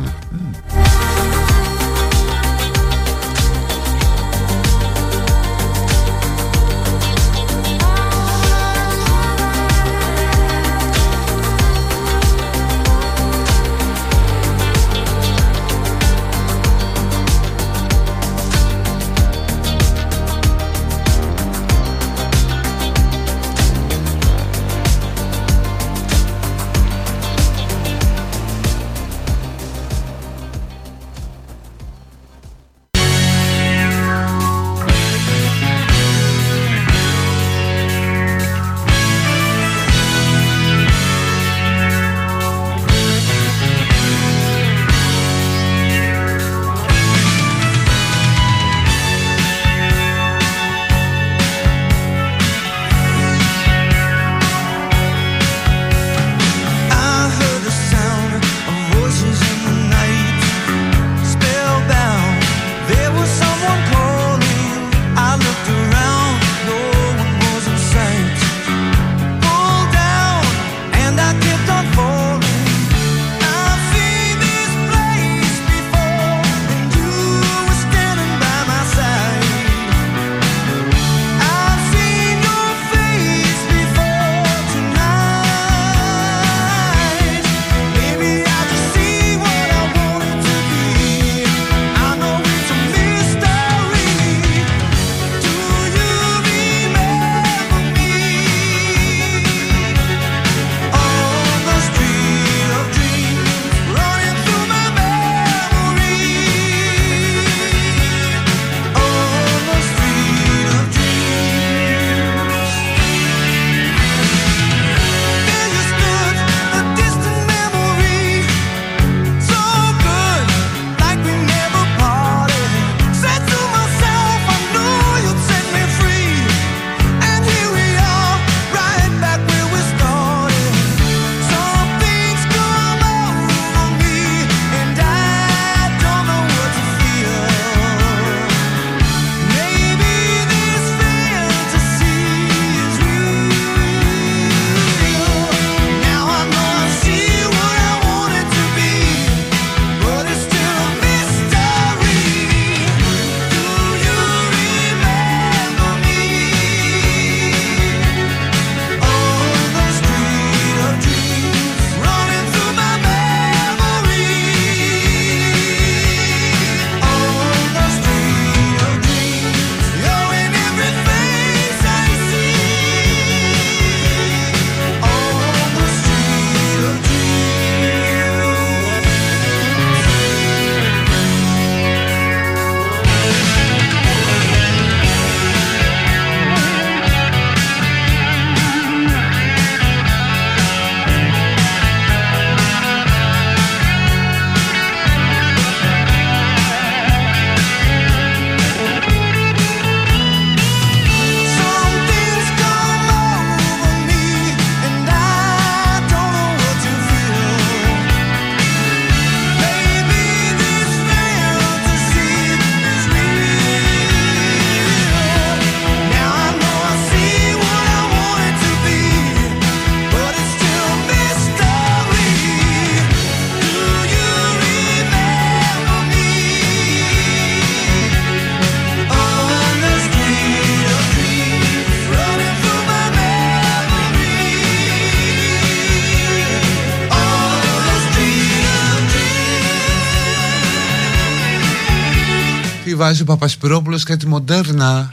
Βάζει ο Παπασπυρόπουλος κάτι μοντέρνα.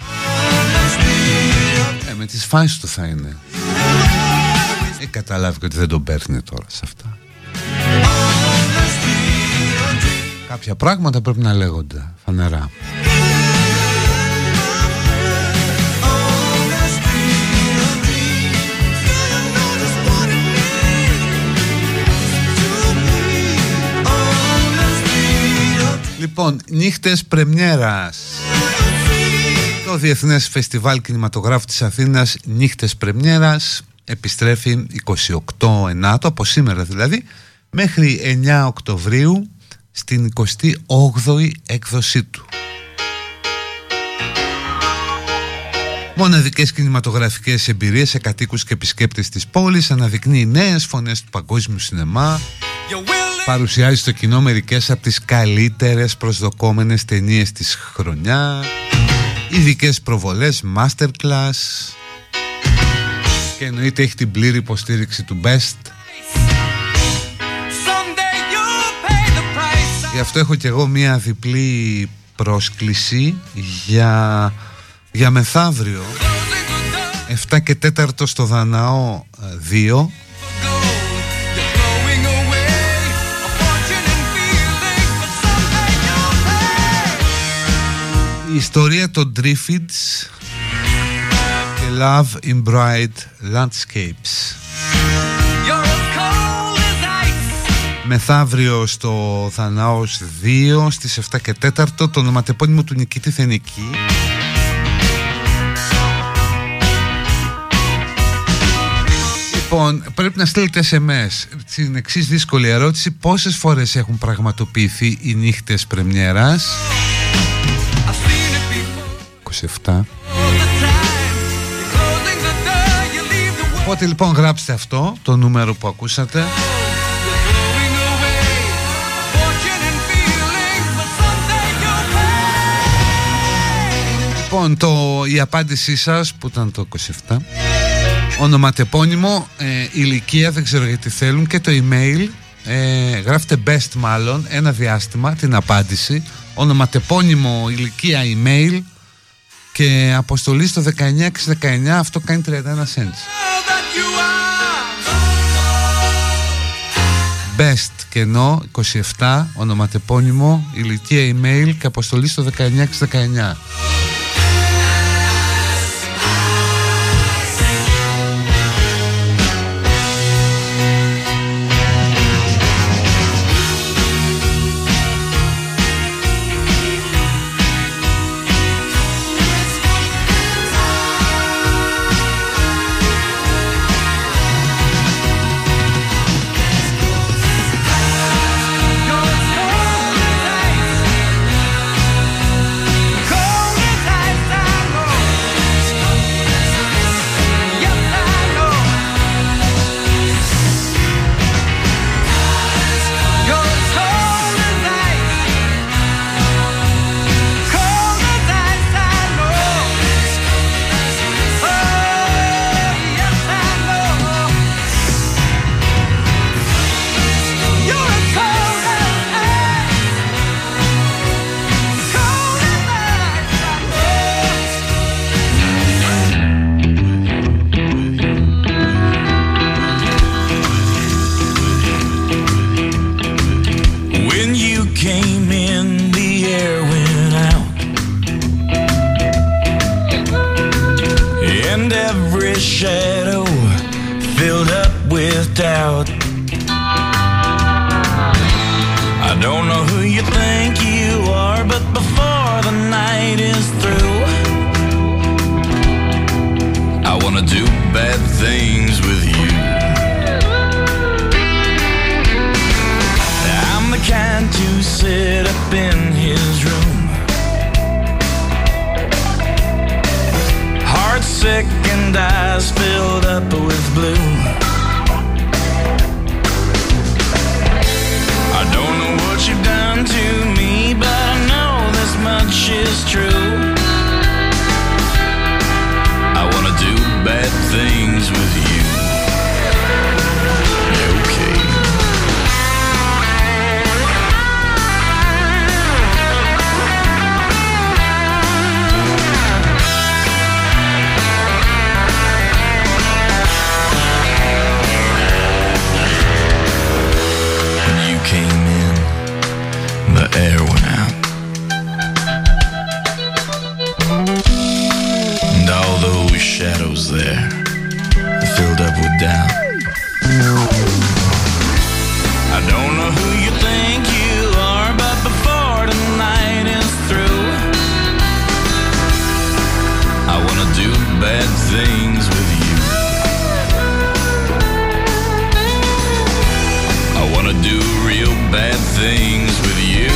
Ε, με τις φάσεις του θα είναι. Ε, καταλάβει και ότι δεν τον παίρνει τώρα σε αυτά. Κάποια πράγματα πρέπει να λέγονται φανερά. Λοιπόν, νύχτες πρεμιέρας. Το Διεθνές Φεστιβάλ Κινηματογράφου της Αθήνας, νύχτες πρεμιέρας, επιστρέφει εικοστή όγδοη Ενάτου, από σήμερα δηλαδή, μέχρι εννέα Οκτωβρίου στην εικοστή όγδοη έκδοσή του. Μοναδικές κινηματογραφικές εμπειρίες σε κατοίκους και επισκέπτες της πόλης, αναδεικνύει νέες φωνές του παγκόσμιου σινεμά, παρουσιάζει στο κοινό μερικές από τις καλύτερες προσδοκόμενες ταινίες της χρονιά, ειδικές προβολές, masterclass, και εννοείται έχει την πλήρη υποστήριξη του Best. Γι' αυτό έχω και εγώ μία διπλή πρόσκληση για, για μεθαύριο, επτά και τέταρτο στο Δαναό δύο, η ιστορία των Triffids και Love in Bright Landscapes. Μεθαύριο στο Δαναός δύο στις επτά και τέταρτο, το ονοματεπώνυμο του νικητή θα είναι εκεί. Λοιπόν, πρέπει να στείλετε ες εμ ες. Στην εξής δύσκολη ερώτηση: πόσες φορές έχουν πραγματοποιηθεί οι νύχτες πρεμιέρας? είκοσι επτά. Οπότε λοιπόν γράψτε αυτό, το νούμερο που ακούσατε. Λοιπόν, το, η απάντησή σας που ήταν το είκοσι επτά, ονοματεπώνυμο, ε, ηλικία, δεν ξέρω γιατί θέλουν, και το email, ε, γράφτε best μάλλον, ένα διάστημα, την απάντηση, ονοματεπώνυμο, ηλικία, email και αποστολή στο δεκαεννιά έξι δεκαεννιά, αυτό κάνει τριάντα ένα cents. Best κενό είκοσι επτά, ονοματεπώνυμο, ηλικία, email και αποστολή στο δεκαεννιά έξι δεκαεννιά. I don't know who you think you are, but before tonight bad things with you. I wanna do real bad things with you.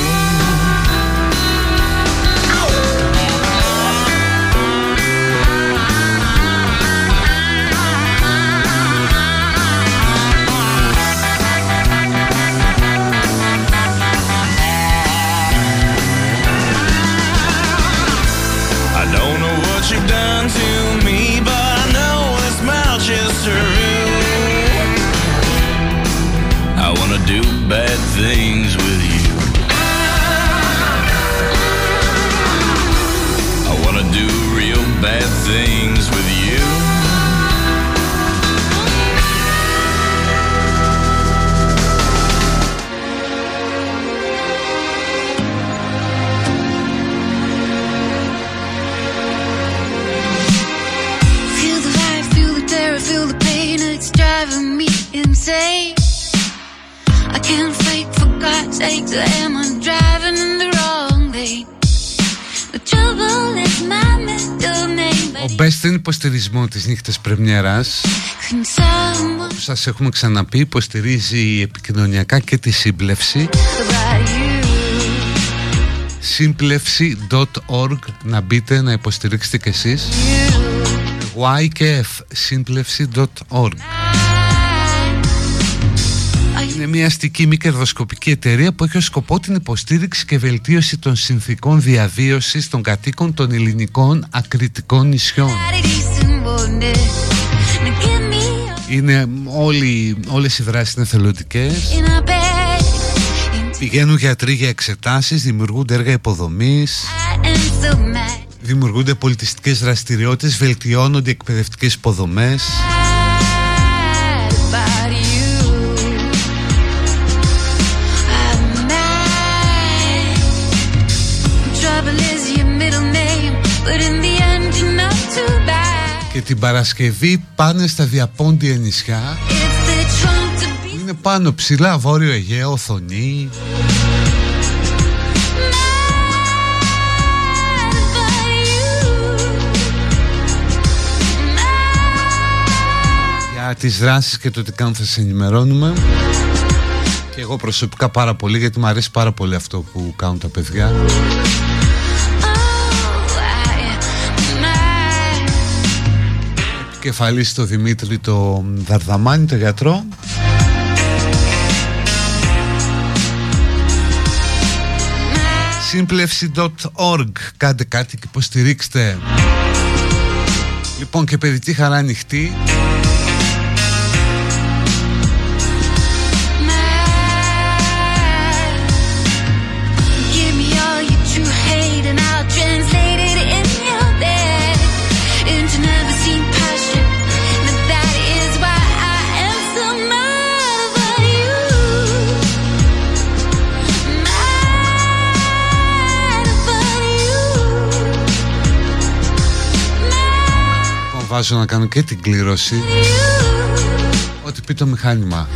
You've done to me, but I know this much is true. I wanna do bad things with you. I wanna do real bad things with you. Feel the pain, it's driving me insane. I can't fight for God's sake, so am I driving in the wrong lane? The trouble is my middle name. Ο Best είναι υποστηρισμό της νύχτας πρεμιέρας. Όπως σας έχουμε ξαναπεί, υποστηρίζει επικοινωνιακά και τη σύμπλευση. σύμπλευση τελεία org, να μπείτε να υποστηρίξετε κι εσείς. Y και F, σύμπλευση τελεία org. Είναι μια αστική μη κερδοσκοπική εταιρεία που έχει ως σκοπό την υποστήριξη και βελτίωση των συνθήκων διαβίωσης των κατοίκων των ελληνικών ακριτικών νησιών. Είναι όλοι, όλες οι δράσεις είναι εθελοντικές. Πηγαίνουν γιατροί για εξετάσεις, δημιουργούνται έργα υποδομής, δημιουργούνται πολιτιστικές δραστηριότητες, βελτιώνονται εκπαιδευτικές υποδομές. Και την Παρασκευή πάνε στα διαπόντια νησιά. Είναι πάνω ψηλά, Βόρειο Αιγαίο, Οθονή. Για τις δράσεις και το τι κάνουν θα σας ενημερώνουμε. Και εγώ προσωπικά πάρα πολύ, γιατί μου αρέσει πάρα πολύ αυτό που κάνουν τα παιδιά. Κεφαλής το Δημήτρη το Δαρδαμάνη, το γιατρό. σύμπλευση τελεία org. Κάντε κάτι και υποστηρίξτε. Λοιπόν, και παιδική χαρά ανοιχτή. Βάζω να κάνω και την κλήρωση. Ό,τι πει το μηχάνημα.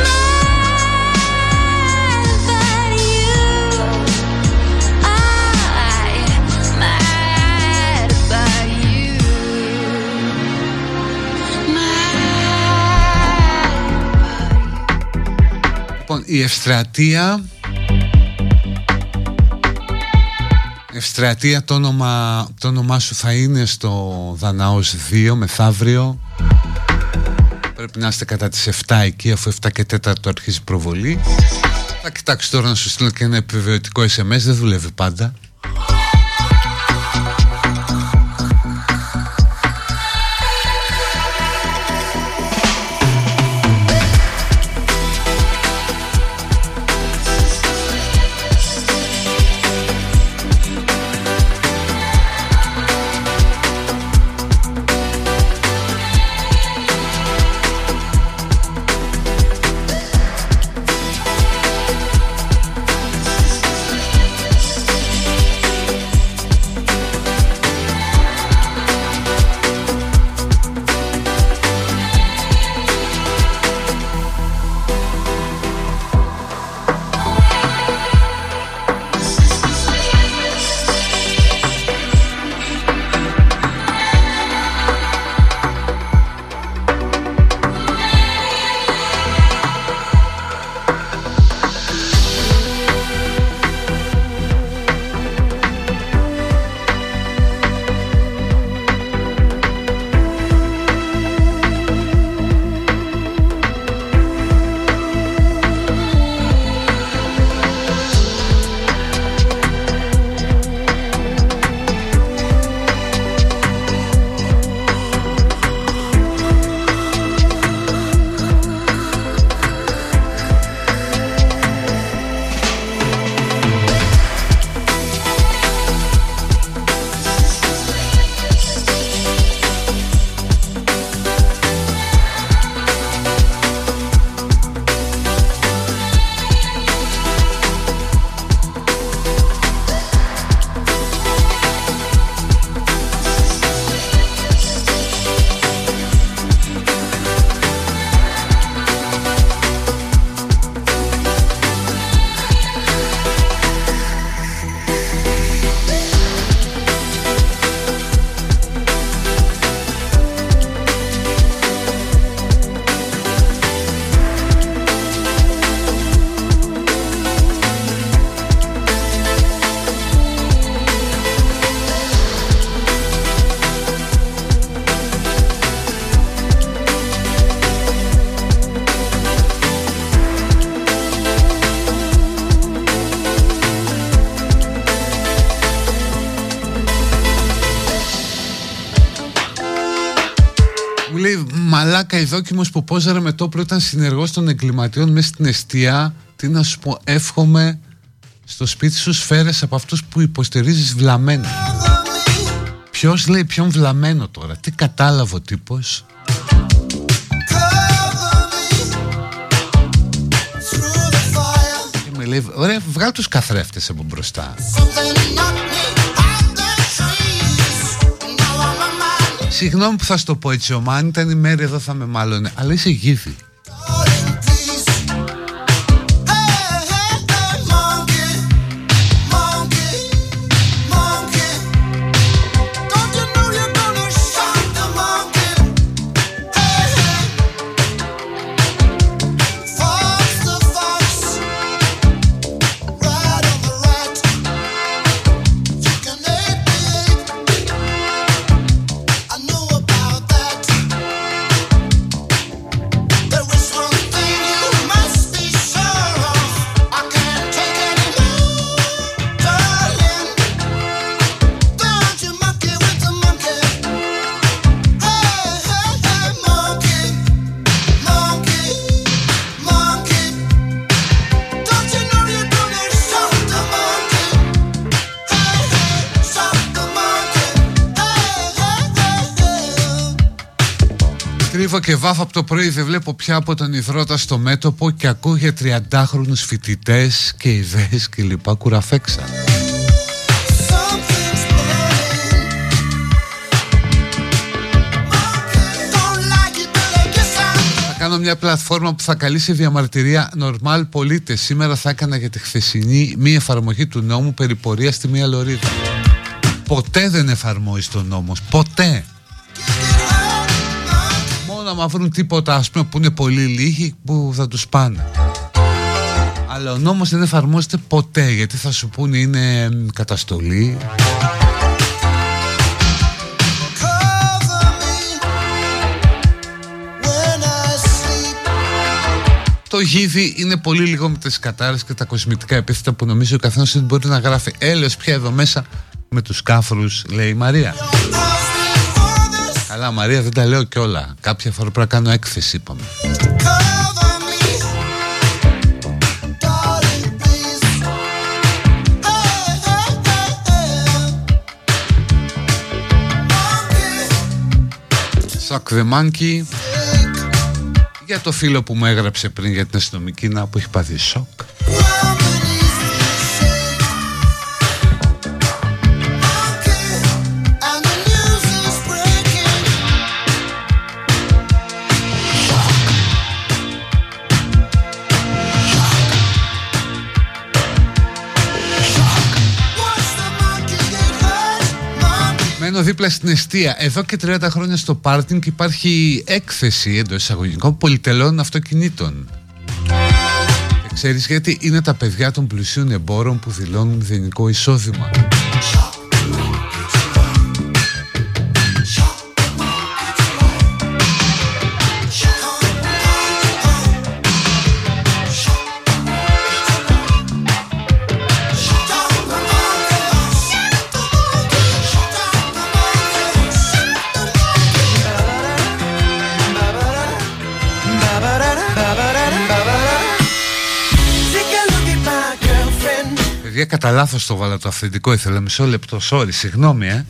Λοιπόν, η Ευστρατεία Ευστρατεία, το όνομα, το όνομά σου θα είναι στο Δανάος δύο μεθαύριο. Πρέπει να είστε κατά τις επτά εκεί, αφού επτά και τέσσερα αρχίζει η προβολή. Θα κοιτάξω τώρα να σου στείλω και ένα επιβεβαιωτικό ες εμ ες, δεν δουλεύει πάντα. Μου λέει μαλάκα η Δόκιμος που πόζαρε με το πρώτο ήταν συνεργός των εγκληματιών μέσα στην εστία. Τι να σου πω, εύχομαι στο σπίτι σου σφαίρες από αυτούς που υποστηρίζεις βλαμμένο. Ποιος λέει ποιον βλαμμένο τώρα, τι κατάλαβε ο τύπος. Και με λέει ωραία, βγάλ' τους καθρέφτες από μπροστά. Συγγνώμη που θα σου το πω έτσι, Ομά, αν ήταν η Μέρη εδώ θα με μάλλονε, αλλά είσαι γίδι. Και βάφα από το πρωί, δεν βλέπω πια από τον υδρότα στο μέτωπο και ακούω για τριαντάχρονους φοιτητές και ιδέες και λοιπά κουραφέξα. Θα κάνω μια πλατφόρμα που θα καλεί σε διαμαρτυρία νορμάλ πολίτες. Σήμερα θα έκανα για τη χθεσινή μη εφαρμογή του νόμου περί πορείας στη Μία Λωρίδα. Ποτέ δεν εφαρμόζει τον νόμο, ποτέ. Να μα βρουν τίποτα, ας πούμε, που είναι πολύ λίγοι που θα τους πάνε. Αλλά ο νόμος δεν εφαρμόζεται ποτέ, γιατί θα σου πούνε είναι καταστολή. Το γίδι είναι πολύ λίγο με τις κατάρες και τα κοσμητικά επίθετα που νομίζω ο καθένας δεν μπορεί να γράφει. Έλεος πια εδώ μέσα με τους κάφρους, λέει η Μαρία. Καλά Μαρία, δεν τα λέω κιόλα. Κάποια φορά πρέπει να κάνω έκθεση, είπαμε. Suck the monkey. Για το φίλο που μου έγραψε πριν για την αστυνομική, να που έχει πάθει σοκ. Μένω δίπλα στην εστία. Εδώ και τριάντα χρόνια στο πάρκινγκ υπάρχει έκθεση εντός εισαγωγικών πολυτελών αυτοκινήτων. Και ξέρεις γιατί? Είναι τα παιδιά των πλουσίων εμπόρων που δηλώνουν μηδενικό εισόδημα. Κατά λάθος το βάλα το αυθεντικό, ήθελα μισό λεπτό, sorry, συγγνώμη ε.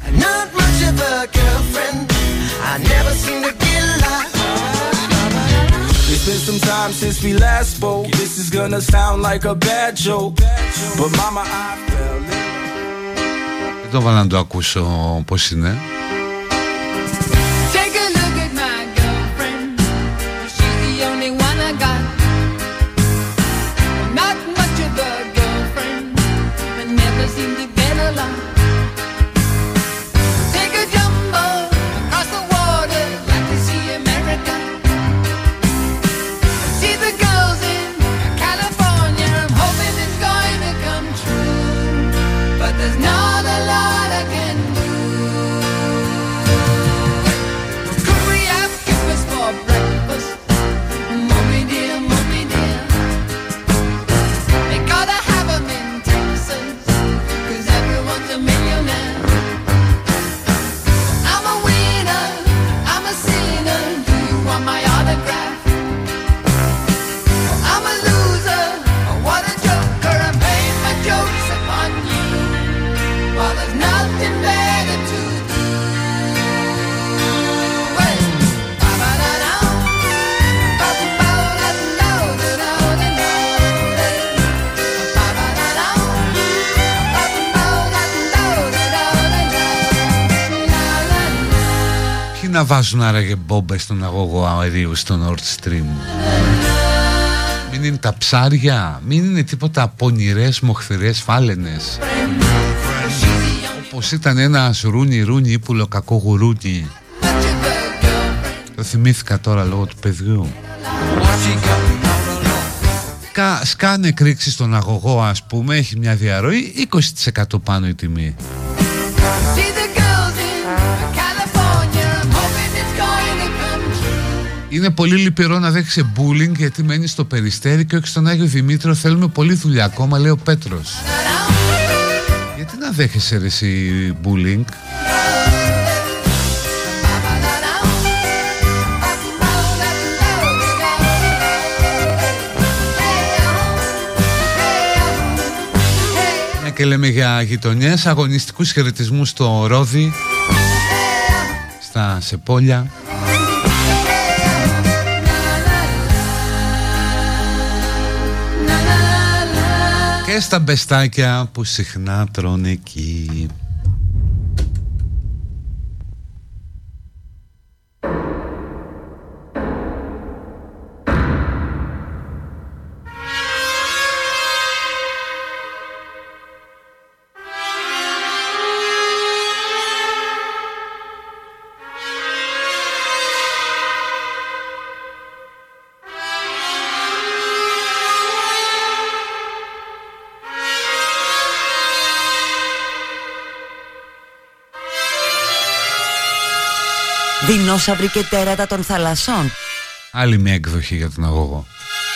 Δεν το βάλα να το ακούσω πως είναι. να βάζουν άραγε μπόμπες στον αγωγό αερίου στο Nord Stream? Μην είναι τα ψάρια, μην είναι τίποτα πονηρές μοχθηρές φάλαινες, όπως ήταν ένας ρούνι ρούνι ύπουλο κακό γουρούνι. Το θυμήθηκα τώρα λόγω του παιδιού. Κα, σκάνε κρίξει στον αγωγό, ας πούμε, έχει μια διαρροή, είκοσι τοις εκατό πάνω η τιμή. Είναι πολύ λυπηρό να δέχεσαι bullying γιατί μένει στο Περιστέρι και όχι στον Άγιο Δημήτριο. Θέλουμε πολλή δουλειά ακόμα, λέει ο Πέτρος. Γιατί να δέχεσαι ρε εσύ bullying? Και λέμε για γειτονιές, αγωνιστικούς χαιρετισμούς στο Ρόδι, στα Σεπόλια. Και στα μπεστάκια που συχνά τρώνε εκεί. Δεινόσαυροι και τέρατα των θαλασσών. Άλλη μια εκδοχή για τον αγωγό.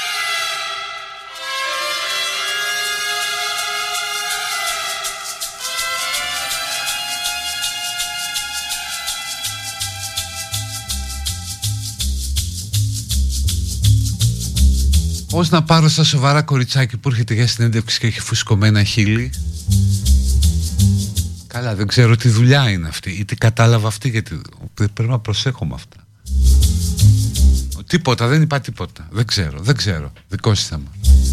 Πώς να πάρω στα σοβαρά κοριτσάκι που έρχεται για συνέντευξη και έχει φουσκωμένα χείλη? Καλά, δεν ξέρω τι δουλειά είναι αυτή ή τι κατάλαβα αυτή, γιατί πρέπει να προσέχω με αυτά. Τίποτα, δεν είπα τίποτα. Δεν ξέρω, δεν ξέρω. Δικό σου θέμα.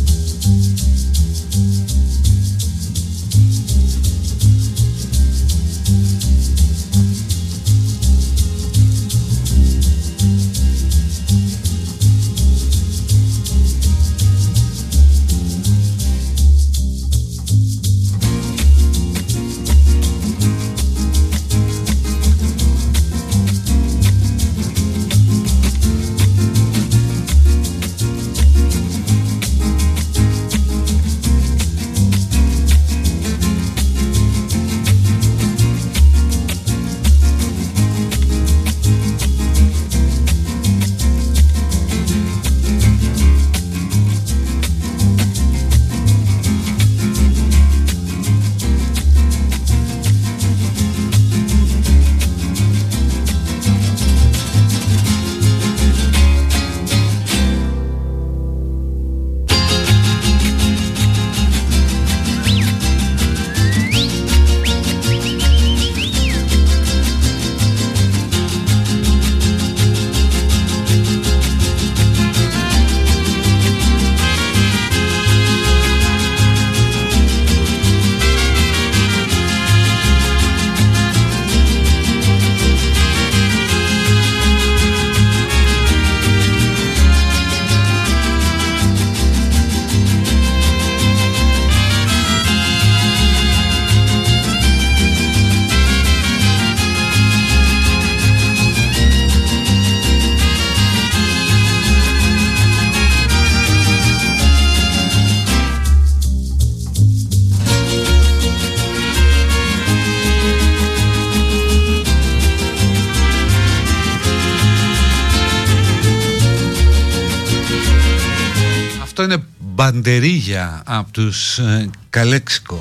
Αυτό είναι μπαντερίγια από τους ε, Καλέξικο.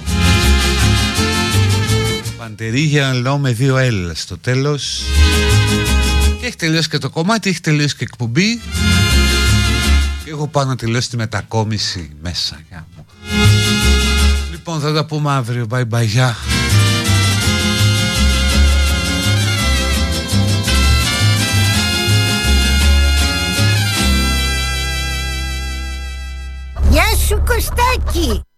Μπαντερίγια λέω με δύο L στο τέλος. Και έχει τελειώσει και το κομμάτι, έχει τελειώσει και εκπομπή. Και εγώ πάω να τελειώσει τη μετακόμιση μέσα. Λοιπόν, θα τα πούμε αύριο. Bye bye, γεια. Γεια σου Κωστάκη.